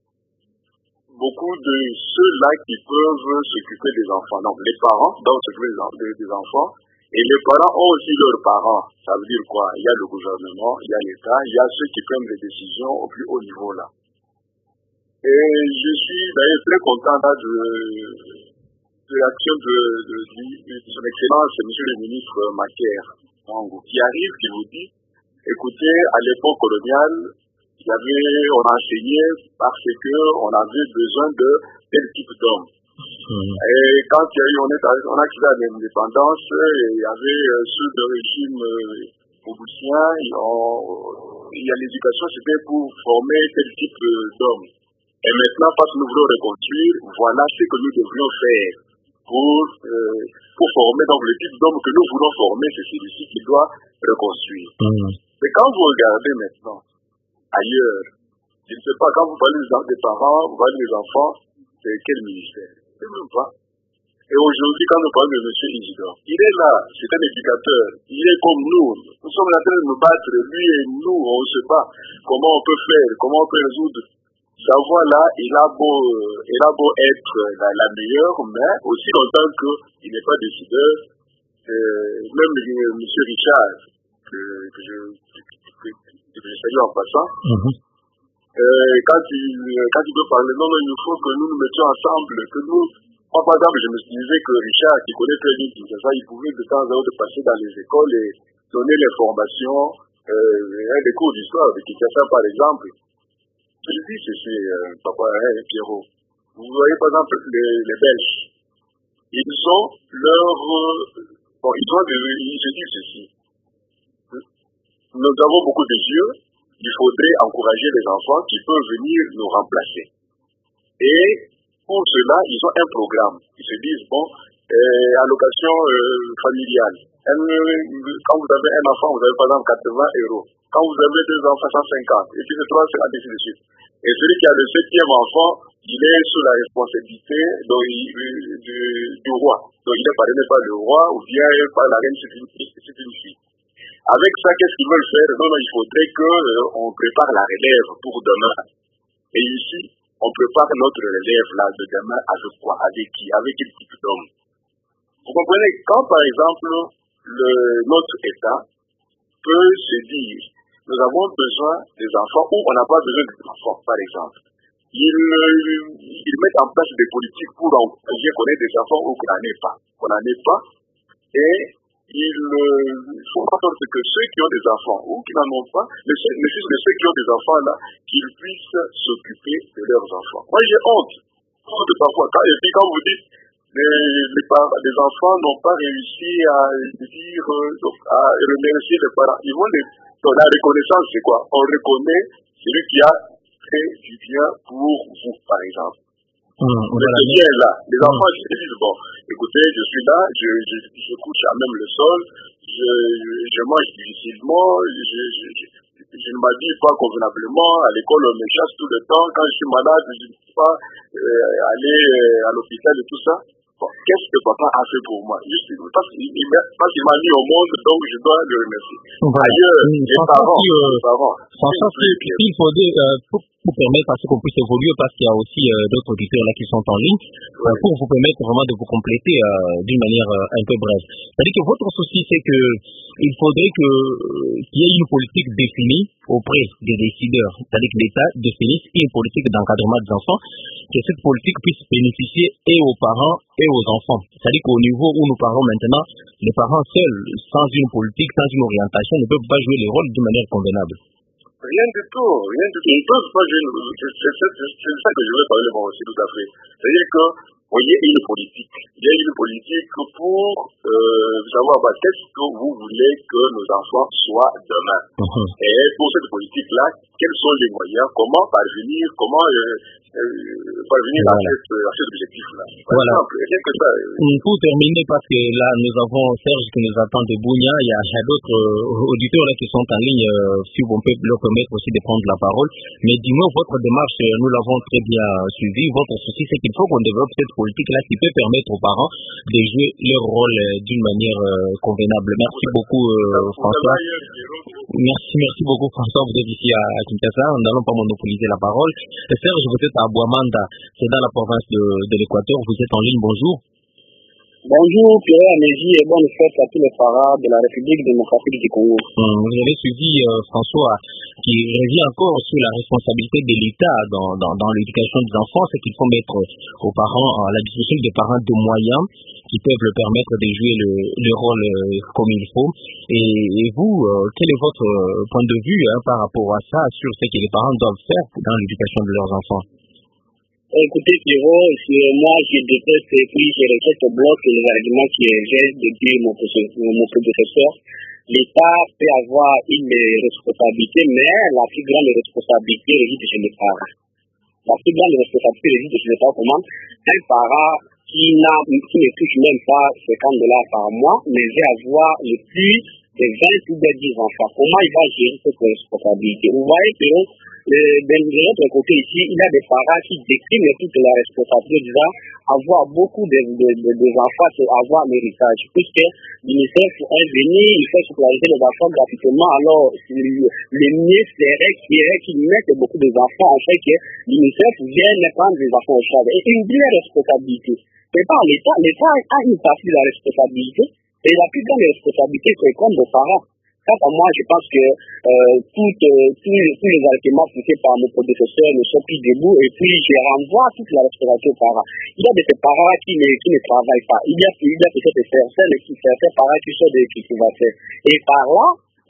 beaucoup de ceux-là qui peuvent s'occuper des enfants, donc les parents doivent s'occuper des enfants, et les parents ont aussi leurs parents. Ça veut dire quoi? Il y a le gouvernement, il y a l'État, il y a ceux qui prennent les décisions au plus haut niveau là. Et je suis d'ailleurs très content là, de, de l'action de, de, de, de son excellence, monsieur le ministre Macaire, qui arrive, qui vous dit, écoutez, à l'époque coloniale, il y avait, on enseignait parce que on avait besoin de tel type d'homme. Mmh. Et quand il y a eu, on, est, on a quitté l'indépendance, il y avait euh, ceux de régime euh, mobutuien, il y a l'éducation, c'était pour former tel type d'homme. Et maintenant, parce que nous voulons reconstruire, voilà ce que nous devrions faire pour, euh, pour former. Donc le type d'homme que nous voulons former, c'est celui-ci qui doit reconstruire. Mmh. Mais quand vous regardez maintenant, ailleurs, je ne sais pas, quand vous parlez des parents, vous parlez des enfants, c'est quel ministère? Je ne sais même pas. Et aujourd'hui, quand nous parlons de M. Isidore, il est là, c'est un éducateur, il est comme nous. Nous sommes en train de nous battre, lui et nous, on ne sait pas comment on peut faire, comment on peut résoudre. Sa voix-là, il a beau, il a beau être la, la meilleure, mais aussi longtemps qu'il n'est pas décideur, euh, même M. Richard, que, que, je, que, que je salue en passant, mm-hmm. euh, quand, il, quand il veut parler, non, non, il faut que nous nous mettions ensemble, que nous, moi par exemple, je me disais que Richard, qui connaît très bien Kinshasa, il pouvait de temps à autre passer dans les écoles et donner l'information euh, un des cours d'histoire de Kinshasa, par exemple, je dis ceci, euh, papa hein, Pierrot. Vous voyez par exemple les, les Belges, ils ont leur... Euh, bon, ils ont des, ils se disent ceci. Nous avons beaucoup de yeux, il faudrait encourager les enfants qui peuvent venir nous remplacer. Et pour cela, ils ont un programme. Ils se disent, bon, euh, allocation euh, familiale. Un, quand vous avez un enfant, vous avez par exemple quatre-vingts euros. Quand vous avez deux enfants, cent cinquante. Et puis le trois, c'est ainsi de suite. Et celui qui a le septième enfant, il est sous la responsabilité donc, il, du, du roi. Donc il est parrainé par le roi ou bien par la reine, c'est une, c'est une fille. Avec ça, qu'est-ce qu'ils veulent faire? Non, non, il faudrait qu'on euh, prépare la relève pour demain. Et ici, on prépare notre relève là de demain avec quoi? Avec qui? Avec quel type d'homme? Vous comprenez? Quand par exemple, le, notre État peut se dire, nous avons besoin des enfants ou on n'a pas besoin des enfants, par exemple. Ils, ils mettent en place des politiques pour encourager qu'on ait des enfants ou qu'on n'en ait pas. Qu'on n'en ait pas. Et ils font en sorte que ceux qui ont des enfants ou qui n'en ont pas, mais fils de ceux qui ont des enfants là, qu'ils puissent s'occuper de leurs enfants. Moi j'ai honte. Honte parfois. Et puis quand vous dites les, les, parents, les enfants n'ont pas réussi à dire, à remercier les parents, ils vont les... Donc la reconnaissance c'est quoi? On reconnaît celui qui a fait du bien pour vous, par exemple. Mmh, voilà. C'est bien là. Les mmh. enfants se disent, bon, écoutez, je suis là, je, je, je couche à même le sol, je, je, je mange difficilement, je, je, je, je ne m'habille pas convenablement, à l'école on me chasse tout le temps, quand je suis malade, je ne peux pas euh, aller euh, à l'hôpital et tout ça. Bon, qu'est-ce que papa a fait pour moi? Juste, parce qu'il m'a mis au monde, donc je dois le remercier. Voilà. Ailleurs, mmh, les parents, qui, euh, les parents. François, il faudrait, euh, pour, pour permettre à ce qu'on puisse évoluer, parce qu'il y a aussi euh, d'autres auditeurs là qui sont en ligne, oui. euh, pour vous permettre vraiment de vous compléter euh, d'une manière euh, un peu brève. C'est-à-dire que votre souci, c'est que il faudrait que euh, qu'il y ait une politique définie auprès des décideurs, c'est-à-dire que l'État définisse une politique d'encadrement des enfants, que cette politique puisse bénéficier et aux parents et aux enfants. C'est-à-dire qu'au niveau où nous parlons maintenant, les parents seuls, sans une politique, sans une orientation, ne peuvent pas jouer le rôle d'une manière convenable. Rien du tout, rien du tout. Ils ne peuvent pas jouer. C'est, c'est, c'est ça que je veux parler moi aussi tout à fait. C'est-à-dire que, vous voyez, il y a une politique. Il y a une politique pour euh, savoir bah, qu'est-ce que vous voulez que nos enfants soient demain. Mm-hmm. Et pour cette politique-là, quels sont les moyens? Comment parvenir? Comment euh, euh, parvenir voilà. à, cette, à cet objectif-là? Par voilà. exemple, rien que ça. Euh... Pour terminer, parce que là, nous avons Serge qui nous attend de Bounia, il y a, a d'autres euh, auditeurs là qui sont en ligne, euh, si on peut leur permettre aussi de prendre la parole. Mais dis-moi, votre démarche, nous l'avons très bien suivie. Votre souci, c'est qu'il faut qu'on développe cette politique-là qui peut permettre aux parents de jouer leur rôle euh, d'une manière euh, convenable. Merci beaucoup, euh, François. Merci, merci beaucoup, François. Vous êtes ici à Kinshasa. Nous n'allons pas monopoliser la parole. Et Serge, vous êtes à Bouamanda, c'est dans la province de, de l'Équateur. Vous êtes en ligne. Bonjour. Bonjour, Pierre Améji, et bonne fête à tous les parents de la République démocratique du Congo. Hum, vous avez suivi euh, François, qui revient encore sur la responsabilité de l'État dans, dans, dans l'éducation des enfants, c'est qu'il faut mettre aux parents, à la disposition des parents, de moyens qui peuvent leur permettre de jouer le, le rôle euh, comme il faut. Et, et vous, euh, quel est votre euh, point de vue hein, par rapport à ça, sur ce que les parents doivent faire dans l'éducation de leurs enfants? Écoutez, Pierrot, c'est moi qui déteste et puis je rejette au bloc les arguments qui viennent de dire mon professeur. L'État peut avoir une responsabilité, mais la plus grande responsabilité réside chez les parents. La plus grande responsabilité réside chez les parents. Comment? Un parent qui, n'a, qui ne touche même pas cinquante dollars par mois, mais va avoir le plus de vingt ou de dix enfants. Comment il va gérer cette responsabilité? Vous voyez, Pierrot, de l'autre côté ici, il y a des parents qui décrivent toute la responsabilité, disant avoir beaucoup de, de, de, de enfants, c'est avoir l'héritage. Puisque l'UNICEF est venu, il fait scolariser les enfants gratuitement, alors le mieux serait qu'ils mettent beaucoup d'enfants, en fait que l'UNICEF vienne prendre des enfants au charge. Et une vraie responsabilité. C'est pas l'État, l'État a une partie de la responsabilité, et la plus grande responsabilité, c'est comme des parents. Quant à moi, je pense que euh, toutes, euh, tous, tous les arguments poussés par mon professeur ne sont plus debout et puis je renvoie toute la responsabilité aux parents. Il y a de ces parents qui ne, qui ne travaillent pas. Il y a, il y a peut-être certains, certains parents qui sont des cultivateurs. Et par là,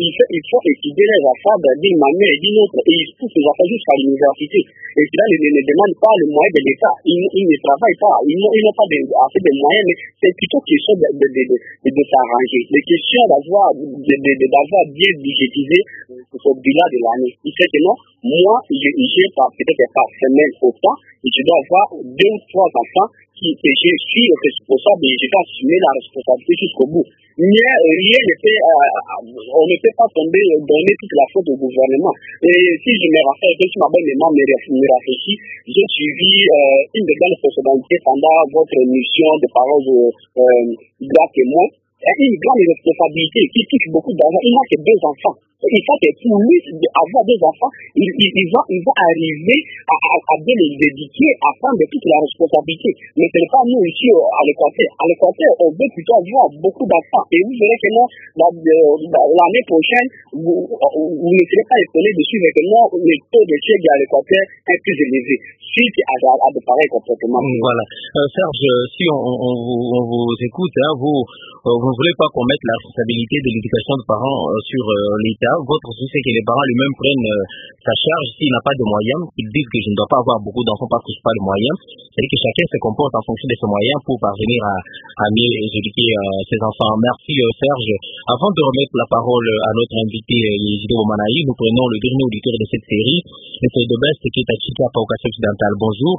il faut, il faut étudier les affaires d'une manière et d'une autre, et ils poussent les affaires jusqu'à l'université. Et là, ils ne demandent pas le moyen de l'État. Ils, ils ne travaillent pas. Ils n'ont, ils n'ont pas de, assez de moyens, mais c'est plutôt question de, de, de, de, de, de s'arranger. Les questions d'avoir, de, de, de, d'avoir bien budgétisé ce bilan de l'année. Il fait que non, moi, j'ai pas, peut-être par semaine autant, et je dois avoir deux ou trois enfants qui, que je suis responsable et je dois assumer la responsabilité jusqu'au bout. Mais rien ne peut, euh, on ne peut pas tomber, donner toute la faute au gouvernement. Et si je me rappelle, que si ma bonne mémoire me rafraîchit, j'ai suivi euh, une de belles responsabilités pendant votre émission de paroles euh, droit témoin. Une grande responsabilité qui touche beaucoup d'argent. Il n'a que deux enfants. Il faut que pour lui avoir deux enfants, il, il, il, va, il va arriver à, à, à bien les éduquer, à prendre toute la responsabilité. Mais ce n'est pas nous ici à l'Équateur. À l'Équateur, on veut plutôt avoir beaucoup d'enfants. Et vous verrez que non, l'année prochaine, vous, vous ne serez pas étonné de suivre que non, le taux de chèque à l'Équateur est plus élevé suite à, à, à de pareils comportements. Voilà. Euh, Serge, si on, on, vous, on vous écoute, hein, vous euh, vous ne voulez pas qu'on mette la responsabilité de l'éducation des parents euh, sur euh, l'État. Votre souci, c'est que les parents lui-même prennent euh, sa charge. S'il n'a pas de moyens, ils disent que je ne dois pas avoir beaucoup d'enfants parce que je n'ai pas de moyens. C'est-à-dire que chacun se comporte en fonction de ses moyens pour parvenir à, à mieux éduquer euh, ses enfants. Merci euh, Serge. Avant de remettre la parole à notre invité euh, Yejide Bomanaï, nous prenons le dernier auditeur de cette série, M. Debest, qui est à Chika, Paokasi Occidental. Bonjour.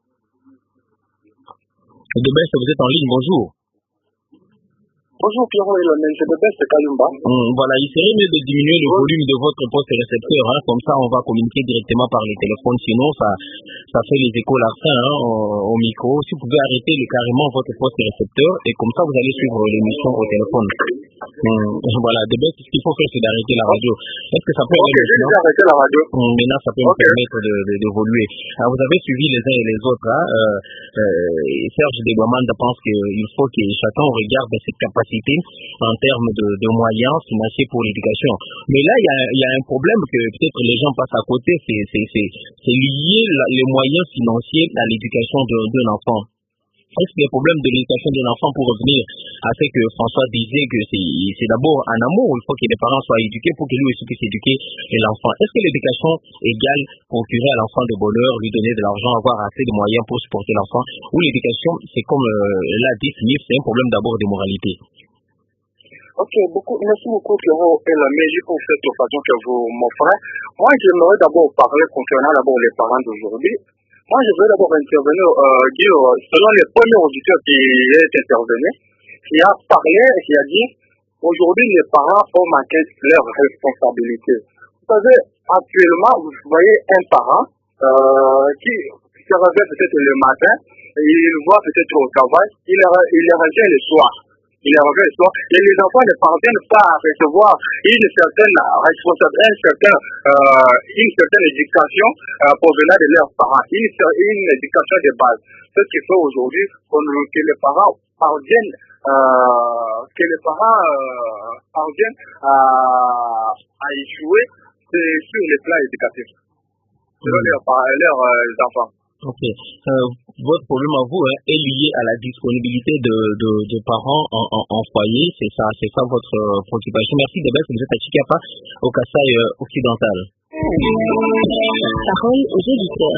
Debest, vous êtes en ligne, bonjour. Bonjour Pierrot et le même, c'est Debest Kayumba. Hum, voilà, il serait mieux de diminuer le volume de votre poste récepteur, hein, comme ça on va communiquer directement par les téléphones, sinon ça, ça fait les échos larcins hein, au, au micro. Si vous pouvez arrêter le, carrément votre poste récepteur, et comme ça vous allez suivre l'émission au téléphone. Hum, voilà, Debest, ce qu'il faut faire c'est d'arrêter la radio. Est-ce que ça peut okay, aller maintenant arrêter la radio. Hum, maintenant ça peut okay. me permettre de, de, d'évoluer. Alors, vous avez suivi les uns et les autres. Hein, euh, euh, Serge Degwamanda pense qu'il faut que chacun regarde ses capacités en termes de, de moyens financiers pour l'éducation. Mais là, il y a, y a un problème que peut-être les gens passent à côté, c'est, c'est, c'est, c'est lié la, les moyens financiers à l'éducation de, d'un enfant. Est-ce que les problèmes de l'éducation d'un enfant, pour revenir à ce que François disait, que c'est, c'est d'abord un amour, il faut que les parents soient éduqués pour que lui aussi puisse éduquer l'enfant. Est-ce que l'éducation égale procurer à l'enfant de bonheur, lui donner de l'argent, avoir assez de moyens pour supporter l'enfant, ou l'éducation, c'est comme euh, l'a dit Smith, c'est un problème d'abord de moralité? Ok, beaucoup, merci beaucoup Pierrot et la Mégie pour cette occasion que vous m'offrez. Moi, j'aimerais d'abord parler concernant d'abord les parents d'aujourd'hui. Moi, je veux d'abord intervenir, euh, dire, selon les premiers auditeurs qui est intervenu, qui a parlé et qui a dit, aujourd'hui, les parents ont manqué leurs responsabilités. Vous savez, actuellement, vous voyez un parent euh, qui se réveille peut-être le matin, il voit peut-être au travail, il, il revient le soir. Il est revenu le soir, et les enfants ne parviennent pas à recevoir une certaine responsabilité, une certaine, euh, une certaine éducation euh, provenant de leurs parents, une, une éducation de base. Ce qui fait aujourd'hui que les parents parviennent, euh, que les parents euh, parviennent à, à échouer sur le plan éducatif, selon leurs, leurs euh, enfants. Ok. Euh, votre problème à vous hein, est lié à la disponibilité de, de, de parents en, en, en foyer. C'est ça, c'est ça votre euh, préoccupation. Merci Debest, vous êtes à Chikapa, au Kasaï euh, occidental. Parole aux auditeurs.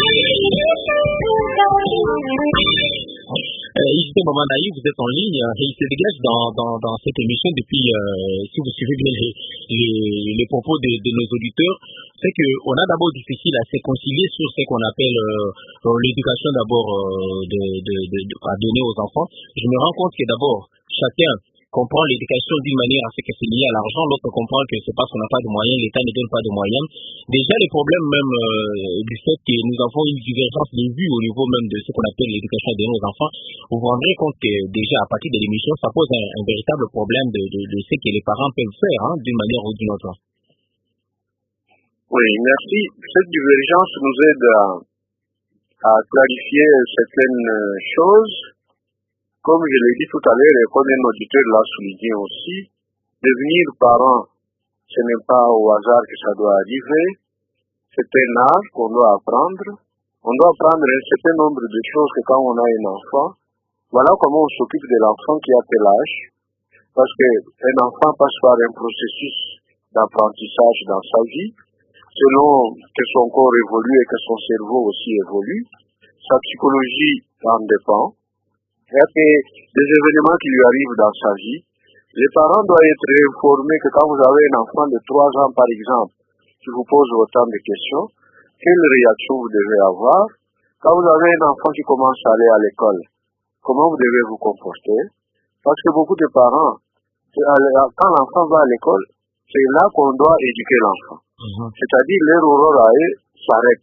Euh, Yejide Bomanaï, vous êtes en ligne et il se dégage dans, dans, dans cette émission depuis, euh, si vous suivez bien les, les, les propos de, de nos auditeurs, c'est qu'on a d'abord difficile à se concilier sur ce qu'on appelle euh, l'éducation d'abord euh, de, de, de, de, à donner aux enfants. Je me rends compte que d'abord, chacun comprend l'éducation d'une manière à ce que c'est lié à l'argent, l'autre comprend que c'est parce qu'on n'a pas de moyens, l'État ne donne pas de moyens. Déjà, les problèmes même euh, du fait que nous avons une divergence de vues au niveau même de ce qu'on appelle l'éducation de nos enfants, vous vous rendrez compte que déjà à partir de l'émission, ça pose un, un véritable problème de, de, de ce que les parents peuvent faire hein, d'une manière ou d'une autre. Oui, merci. Cette divergence nous aide à, à clarifier certaines choses. Comme je l'ai dit tout à l'heure, et comme un auditeur l'a souligné aussi, devenir parent, ce n'est pas au hasard que ça doit arriver. C'est un âge qu'on doit apprendre. On doit apprendre un certain nombre de choses que quand on a un enfant, voilà comment on s'occupe de l'enfant qui a tel âge. Parce qu'un enfant passe par un processus d'apprentissage dans sa vie, selon que son corps évolue et que son cerveau aussi évolue. Sa psychologie en dépend. Il y a des événements qui lui arrivent dans sa vie. Les parents doivent être informés que quand vous avez un enfant de trois ans, par exemple, qui vous pose autant de questions, quelle réaction vous devez avoir. Quand vous avez un enfant qui commence à aller à l'école, comment vous devez vous comporter. Parce que beaucoup de parents, quand l'enfant va à l'école, c'est là qu'on doit éduquer l'enfant. Mmh. C'est-à-dire, leur aurore à eux s'arrête.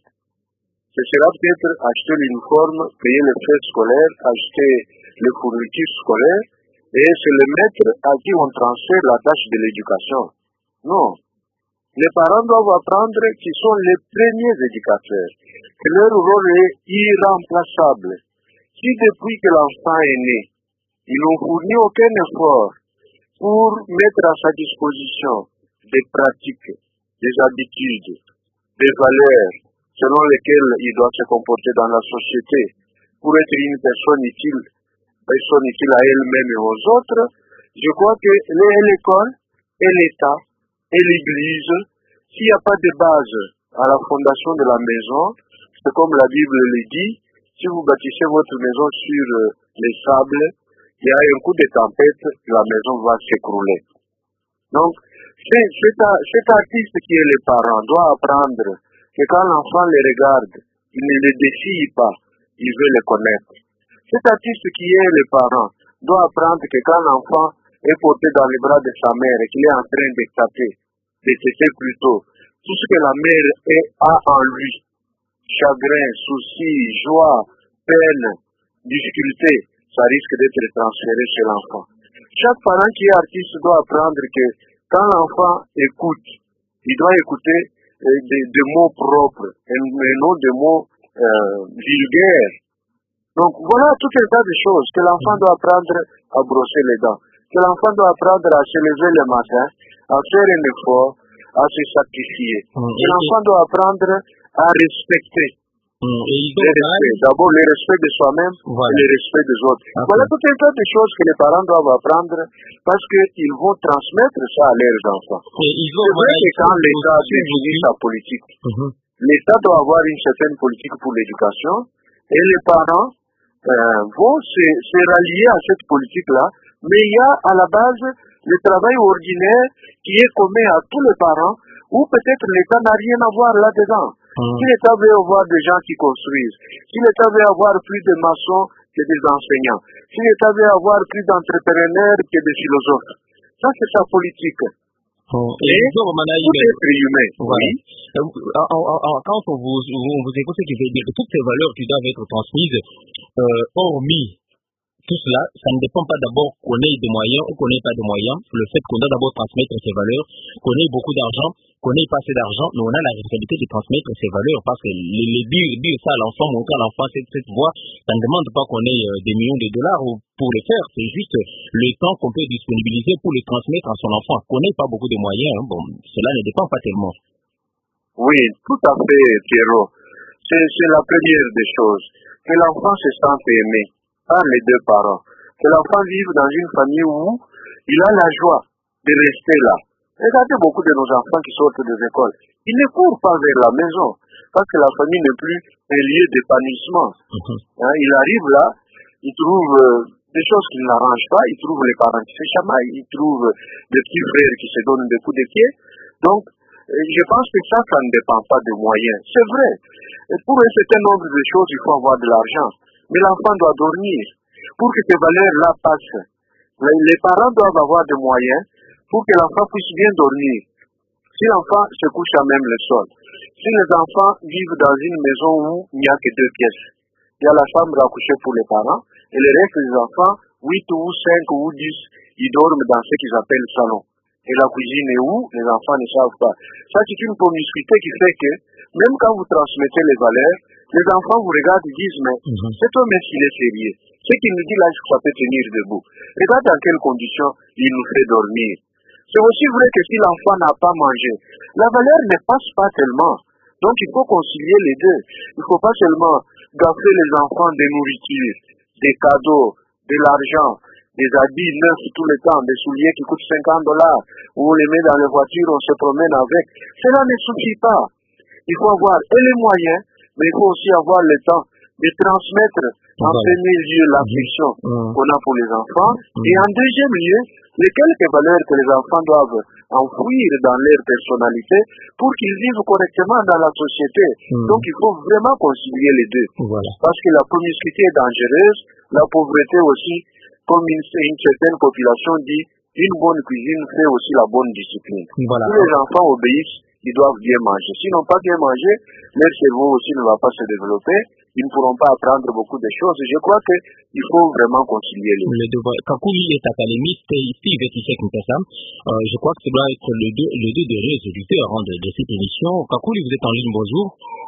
Ce sera peut-être acheter l'uniforme, payer les frais scolaires, acheter les fournitures scolaires, et c'est le maître à qui on transfère la tâche de l'éducation. Non. Les parents doivent apprendre qu'ils sont les premiers éducateurs, que leur rôle est irremplaçable. Si depuis que l'enfant est né, ils n'ont fourni aucun effort pour mettre à sa disposition des pratiques, des habitudes, des valeurs selon lesquelles il doit se comporter dans la société pour être une personne utile, personne utile à elle-même et aux autres, je crois que l'école et l'État et l'Église, s'il n'y a pas de base à la fondation de la maison, c'est comme la Bible le dit, si vous bâtissez votre maison sur les sables, il y a un coup de tempête, la maison va s'écrouler. Donc, c'est, c'est, cet artiste qui est le parent doit apprendre que quand l'enfant les regarde, il ne les défie pas, il veut les connaître. Cet artiste qui est le parent doit apprendre que quand l'enfant est porté dans les bras de sa mère et qu'il est en train de taper, de têter plutôt, tout ce que la mère est, a en lui, chagrin, souci, joie, peine, difficulté, ça risque d'être transféré chez l'enfant. Chaque parent qui est artiste doit apprendre que quand l'enfant écoute, il doit écouter euh, des, des mots propres et non des mots euh, vulgaires. Donc voilà tout un tas de choses que l'enfant doit apprendre à brosser les dents, que l'enfant doit apprendre à se lever le matin, à faire un effort, à se sacrifier. Mmh. Que l'enfant doit apprendre à respecter. Mmh. Et il doit respect. D'abord le respect de soi-même, voilà. Et le respect des autres. Okay. Voilà tout un tas de choses que les parents doivent apprendre parce qu'ils vont transmettre ça à leurs enfants. C'est vrai que quand l'État définit sa politique, mmh. l'État doit avoir une certaine politique pour l'éducation et les parents euh, vont se, se rallier à cette politique-là, mais il y a à la base le travail ordinaire qui est commun à tous les parents où peut-être l'État n'a rien à voir là-dedans. Mmh. Si l'État veut avoir des gens qui construisent, si l'État veut avoir plus de maçons que des enseignants, si l'État veut avoir plus d'entrepreneurs que des philosophes, ça c'est sa politique. Mmh. Et, et tout être humain. Voilà. Oui. Quand on vous, on vous écoute, ce qui veut dire que toutes ces valeurs qui doivent être transmises, euh, hormis tout cela, ça ne dépend pas d'abord qu'on ait des moyens ou qu'on n'ait pas de moyens. Le fait qu'on doit d'abord transmettre ces valeurs, qu'on ait beaucoup d'argent, qu'on ait pas assez d'argent, mais on a la responsabilité de transmettre ces valeurs parce que les, les dire, dire ça à l'enfant, montrer à l'enfant cette, cette voie, ça ne demande pas qu'on ait euh, des millions de dollars pour le faire. C'est juste le temps qu'on peut disponibiliser pour le transmettre à son enfant. Qu'on n'ait pas beaucoup de moyens, hein, bon, cela ne dépend pas tellement. Oui, tout à fait, Pierrot. C'est, c'est la première des choses. Que l'enfant se sente aimé par les deux parents. Que l'enfant vive dans une famille où il a la joie de rester là. Regardez beaucoup de nos enfants qui sortent des écoles. Ils ne courent pas vers la maison parce que la famille n'est plus un lieu d'épanouissement. Mm-hmm. Hein, il arrive là, il trouve euh, des choses qui ne l'arrangent pas, il trouve les parents qui se chamaillent, il trouve des petits frères qui se donnent des coups de pied. Donc, euh, je pense que ça, ça ne dépend pas de moyens. C'est vrai. Et pour un certain nombre de choses, il faut avoir de l'argent. Mais l'enfant doit dormir. Pour que ces valeurs-là passent, les parents doivent avoir des moyens pour que l'enfant puisse bien dormir. Si l'enfant se couche à même le sol, si les enfants vivent dans une maison où il n'y a que deux pièces, il y a la chambre à coucher pour les parents, et le reste des enfants, huit ou cinq ou dix, ils dorment dans ce qu'ils appellent le salon. Et la cuisine est où? Les enfants ne savent pas. Ça, c'est une promiscuité qui fait que, même quand vous transmettez les valeurs, les enfants vous regardent et disent, mais mm-hmm. cet homme est s'il est sérieux. Ce qu'il nous dit là, ça peut tenir debout. Regarde dans quelles conditions il nous fait dormir. C'est aussi vrai que si l'enfant n'a pas mangé, la valeur ne passe pas tellement. Donc il faut concilier les deux. Il ne faut pas seulement gaffer les enfants de nourriture, des cadeaux, de l'argent, des habits neufs tout le temps, des souliers qui coûtent cinquante dollars, où on les met dans les voitures, on se promène avec. Cela ne suffit pas. Il faut avoir et les moyens, mais il faut aussi avoir le temps de transmettre en Voilà. premier lieu l'affection Mmh. qu'on a pour les enfants, Mmh. et en deuxième lieu, les quelques valeurs que les enfants doivent enfouir dans leur personnalité pour qu'ils vivent correctement dans la société. Mmh. Donc il faut vraiment concilier les deux. Voilà. Parce que la promiscuité est dangereuse, la pauvreté aussi, comme une, une certaine population dit, une bonne cuisine fait aussi la bonne discipline. Voilà. Si les enfants obéissent, ils doivent bien manger. S'ils n'ont pas bien mangé, leur cerveau aussi ne va pas se développer, ils ne pourront pas apprendre beaucoup de choses. Je crois qu'il faut vraiment concilier les deux. Le devoir. Kakuli est académiste ici, Vétisek Nkassa. Euh, je crois que ce doit être le deux, le deux derniers auditeurs hein, de, de cette émission. Kakuli, vous êtes en ligne, bonjour.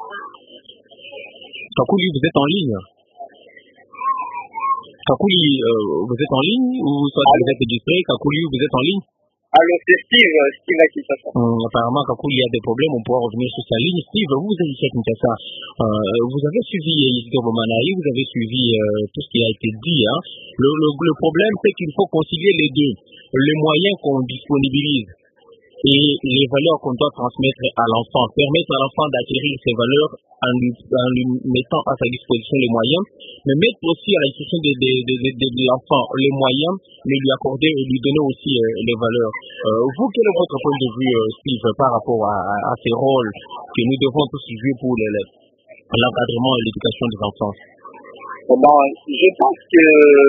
Kakuli, vous êtes en ligne. Kakuli, euh, vous êtes en ligne ou soit vous êtes distrait? Kakuli, vous êtes en ligne? Allô, c'est Steve, Steve à Kinshasa. Hum, apparemment, Kakuli, il y a des problèmes, on pourra revenir sur sa ligne. Steve, vous, vous êtes ici à Kinshasa. Euh, vous avez suivi Isidore Bomanaï, vous avez suivi euh, tout ce qui a été dit. Hein. Le, le, le problème, c'est qu'il faut concilier les deux. Les moyens qu'on disponibilise et les valeurs qu'on doit transmettre à l'enfant. Permettre à l'enfant d'acquérir ces valeurs en lui, en lui mettant à sa disposition les moyens, mais mettre aussi à la disposition de, de, de, de, de, de l'enfant les moyens, mais lui accorder et lui donner aussi euh, les valeurs. Euh, vous, quel est votre point de vue, euh, Steve, par rapport à, à, à ces rôles que nous devons tous jouer pour les, les, l'encadrement et l'éducation des enfants? Bon, je pense que,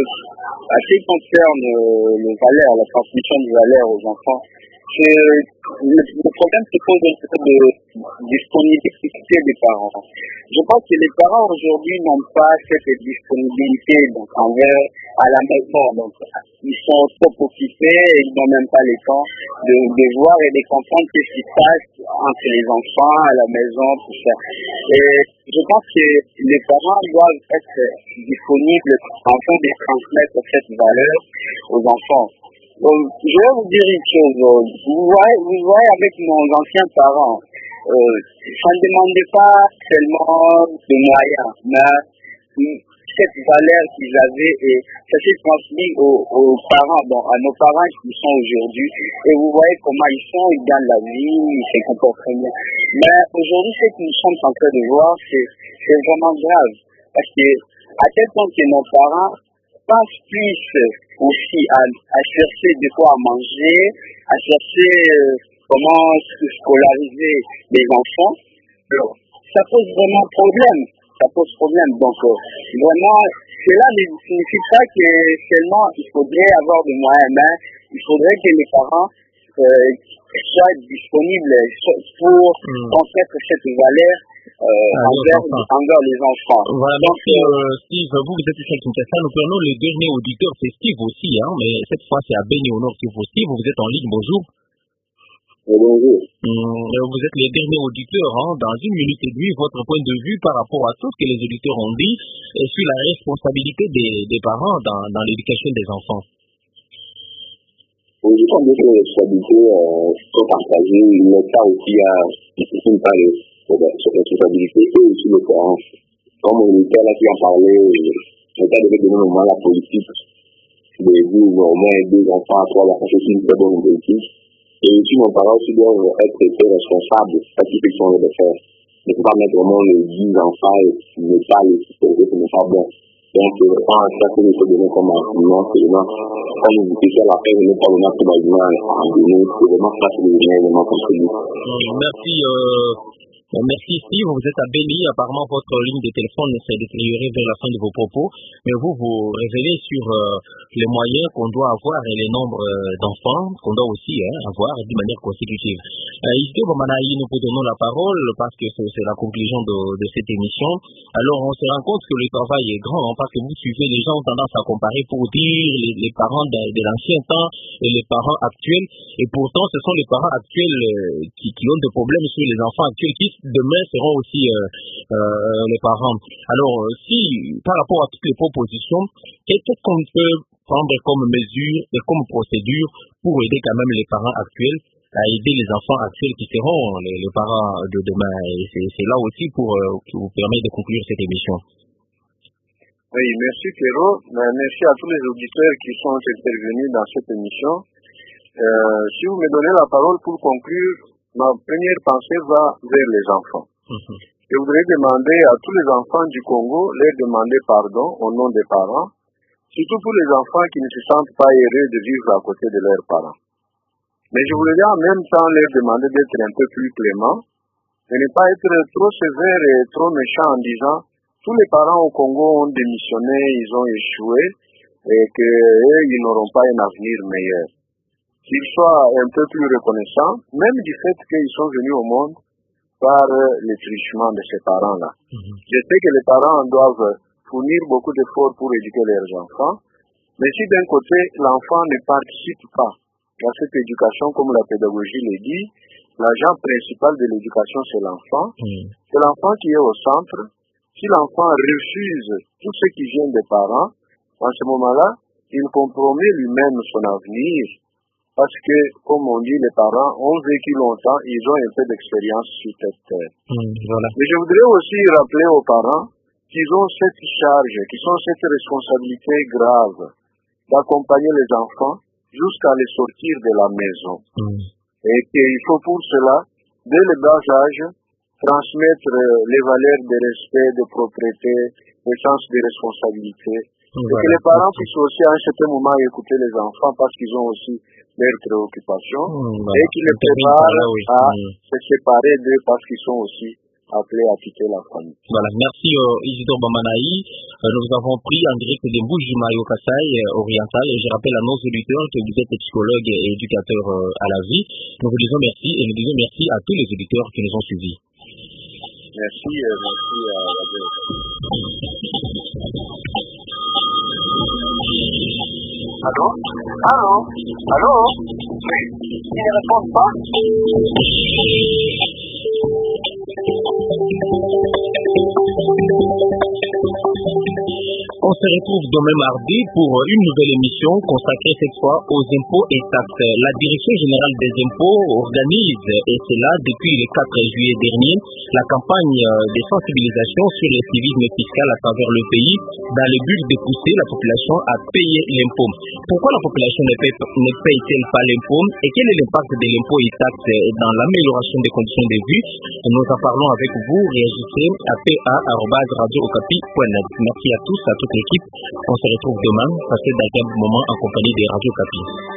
à ce qui concerne euh, les valeurs, la transmission des valeurs aux enfants, que le, le problème se pose un peu de disponibilité des parents. Je pense que les parents aujourd'hui n'ont pas cette disponibilité donc, envers à la maison. Donc, ils sont trop occupés et ils n'ont même pas le temps de, de voir et de comprendre ce qui se passe entre les enfants, à la maison, tout ça. Et je pense que les parents doivent être disponibles afin de transmettre cette valeur aux enfants. Donc, je vais vous dire une chose. Vous voyez, vous voyez avec nos anciens parents, euh, ça ne demandait pas seulement de moyens, mais cette valeur qu'ils avaient et ça s'est transmis aux, aux parents, bon, à nos parents qui sont aujourd'hui. Et vous voyez comment ils sont, ils gagnent la vie, ils se comportent très bien. Mais aujourd'hui, ce que nous sommes en train de voir, c'est, c'est vraiment grave. Parce que à tel point que nos parents pensent plus aussi à, à chercher de quoi manger, à chercher euh, comment scolariser les enfants. Alors, ça pose vraiment problème. Ça pose problème. Donc, euh, vraiment, cela ne signifie pas que seulement il faudrait avoir des moyens, mais il faudrait que les parents euh, soient disponibles pour mmh. transmettre cette valeur Euh, ah, envers, envers les enfants. Voilà, donc euh, Steve, vous, vous êtes ici à Kinshasa, nous prenons le dernier auditeur, c'est Steve aussi, hein, mais cette fois c'est à Béni au Nord, Steve aussi. Vous êtes en ligne, bonjour. Bonjour. Hum, vous êtes les derniers auditeurs, hein, dans une minute et demie, votre point de vue par rapport à tout ce que les auditeurs ont dit et sur la responsabilité des, des parents dans, dans l'éducation des enfants. Oui, je pense que les responsabilités euh, sont partagées, l'État aussi a une part de cette responsabilité et aussi les parents. Comme l'État là qui a parlé, l'État devait donner au moins la politique de dire au moins deux enfants à trois, c'est une très bonne politique. Et aussi nos parents aussi doivent être très responsables parce qu'ils sont de faire. Ne faut pas mettre vraiment les dix enfants et ne pas les supporter, ce n'est pas bon. Donc, quand ça que nous faut donner comme argument, c'est vraiment, quand nous discutons à la fin, nous ne pas donner comme argument à donner, c'est vraiment ça que nous venons vraiment contribuer. Merci, euh, merci Steve, vous êtes à Béni, apparemment votre ligne de téléphone s'est détériorée vers la fin de vos propos, mais vous vous révélez sur euh, les moyens qu'on doit avoir et les nombres euh, d'enfants qu'on doit aussi hein, avoir d'une manière consécutive. Euh, Ici, Bomanaï, nous vous donnons la parole parce que c'est, c'est la conclusion de, de cette émission. Alors, on se rend compte que le travail est grand hein, parce que vous suivez, les gens ont tendance à comparer pour dire les, les parents de, de l'ancien temps et les parents actuels. Et pourtant, ce sont les parents actuels euh, qui, qui ont des problèmes sur les enfants actuels qui demain seront aussi euh, euh, les parents. Alors, euh, si par rapport à toutes les propositions, qu'est-ce qu'on peut prendre comme mesure et comme procédure pour aider quand même les parents actuels à aider les enfants actuels qui seront les, les parents de demain? Et c'est, c'est là aussi pour, euh, pour vous permettre de conclure cette émission. Oui, merci Kéro. Merci à tous les auditeurs qui sont intervenus dans cette émission. Euh, si vous me donnez la parole pour conclure, ma première pensée va vers les enfants. Mm-hmm. Je voudrais demander à tous les enfants du Congo, leur demander pardon au nom des parents, surtout pour les enfants qui ne se sentent pas heureux de vivre à côté de leurs parents. Mais je voudrais en même temps leur demander d'être un peu plus clément, de ne pas être trop sévère et trop méchant en disant tous les parents au Congo ont démissionné, ils ont échoué et qu'eux, ils n'auront pas un avenir meilleur. Qu'ils soient un peu plus reconnaissants, même du fait qu'ils sont venus au monde par le trichement de ces parents-là. Mm-hmm. Je sais que les parents doivent fournir beaucoup d'efforts pour éduquer leurs enfants, mais si d'un côté, l'enfant ne participe pas à cette éducation, comme la pédagogie le dit, l'agent principal de l'éducation, c'est l'enfant. Mm. C'est l'enfant qui est au centre. Si l'enfant refuse tout ce qui vient des parents, en ce moment-là, il compromet lui-même son avenir. Parce que, comme on dit, les parents ont vécu longtemps, ils ont un peu d'expérience sur cette terre. Mm, voilà. Mais je voudrais aussi rappeler aux parents qu'ils ont cette charge, qu'ils ont cette responsabilité grave d'accompagner les enfants jusqu'à les sortir de la maison. Mm. Et qu'il faut pour cela, dès le bas âge, transmettre les valeurs de respect, de propriété, de sens de responsabilité. Voilà. Et que les parents puissent aussi à un certain moment écouter les enfants parce qu'ils ont aussi leurs préoccupations. Voilà. Et qu'ils les préparent oui. à mmh. se séparer d'eux parce qu'ils sont aussi appelés à quitter la famille. Voilà, merci euh, Isidore Bamanaï. Euh, nous avons pris en direct des Mbuji-Mayi au Kasai euh, oriental. Et je rappelle à nos auditeurs que vous êtes psychologue et éducateur euh, à la vie. Nous vous disons merci et nous disons merci à tous les auditeurs qui nous ont suivis. Merci, euh, merci à la Allô? Allô? Allô? Oui. Ils ne répondent pas? On se retrouve demain mardi pour une nouvelle émission consacrée cette fois aux impôts et taxes. La Direction générale des impôts organise, et c'est là depuis le quatre juillet dernier, la campagne de sensibilisation sur le civisme fiscal à travers le pays dans le but de pousser la population à payer l'impôt. Pourquoi la population ne paye, ne paye-t-elle pas l'impôt et quel est l'impact de l'impôt et taxes dans l'amélioration des conditions de vie? Nous en parlons avec vous. Réagissez à p a arobase radio okapi point net. Merci à tous, à toute l'équipe. On se retrouve demain. Passez d'agréables moments en compagnie des Radio Okapi.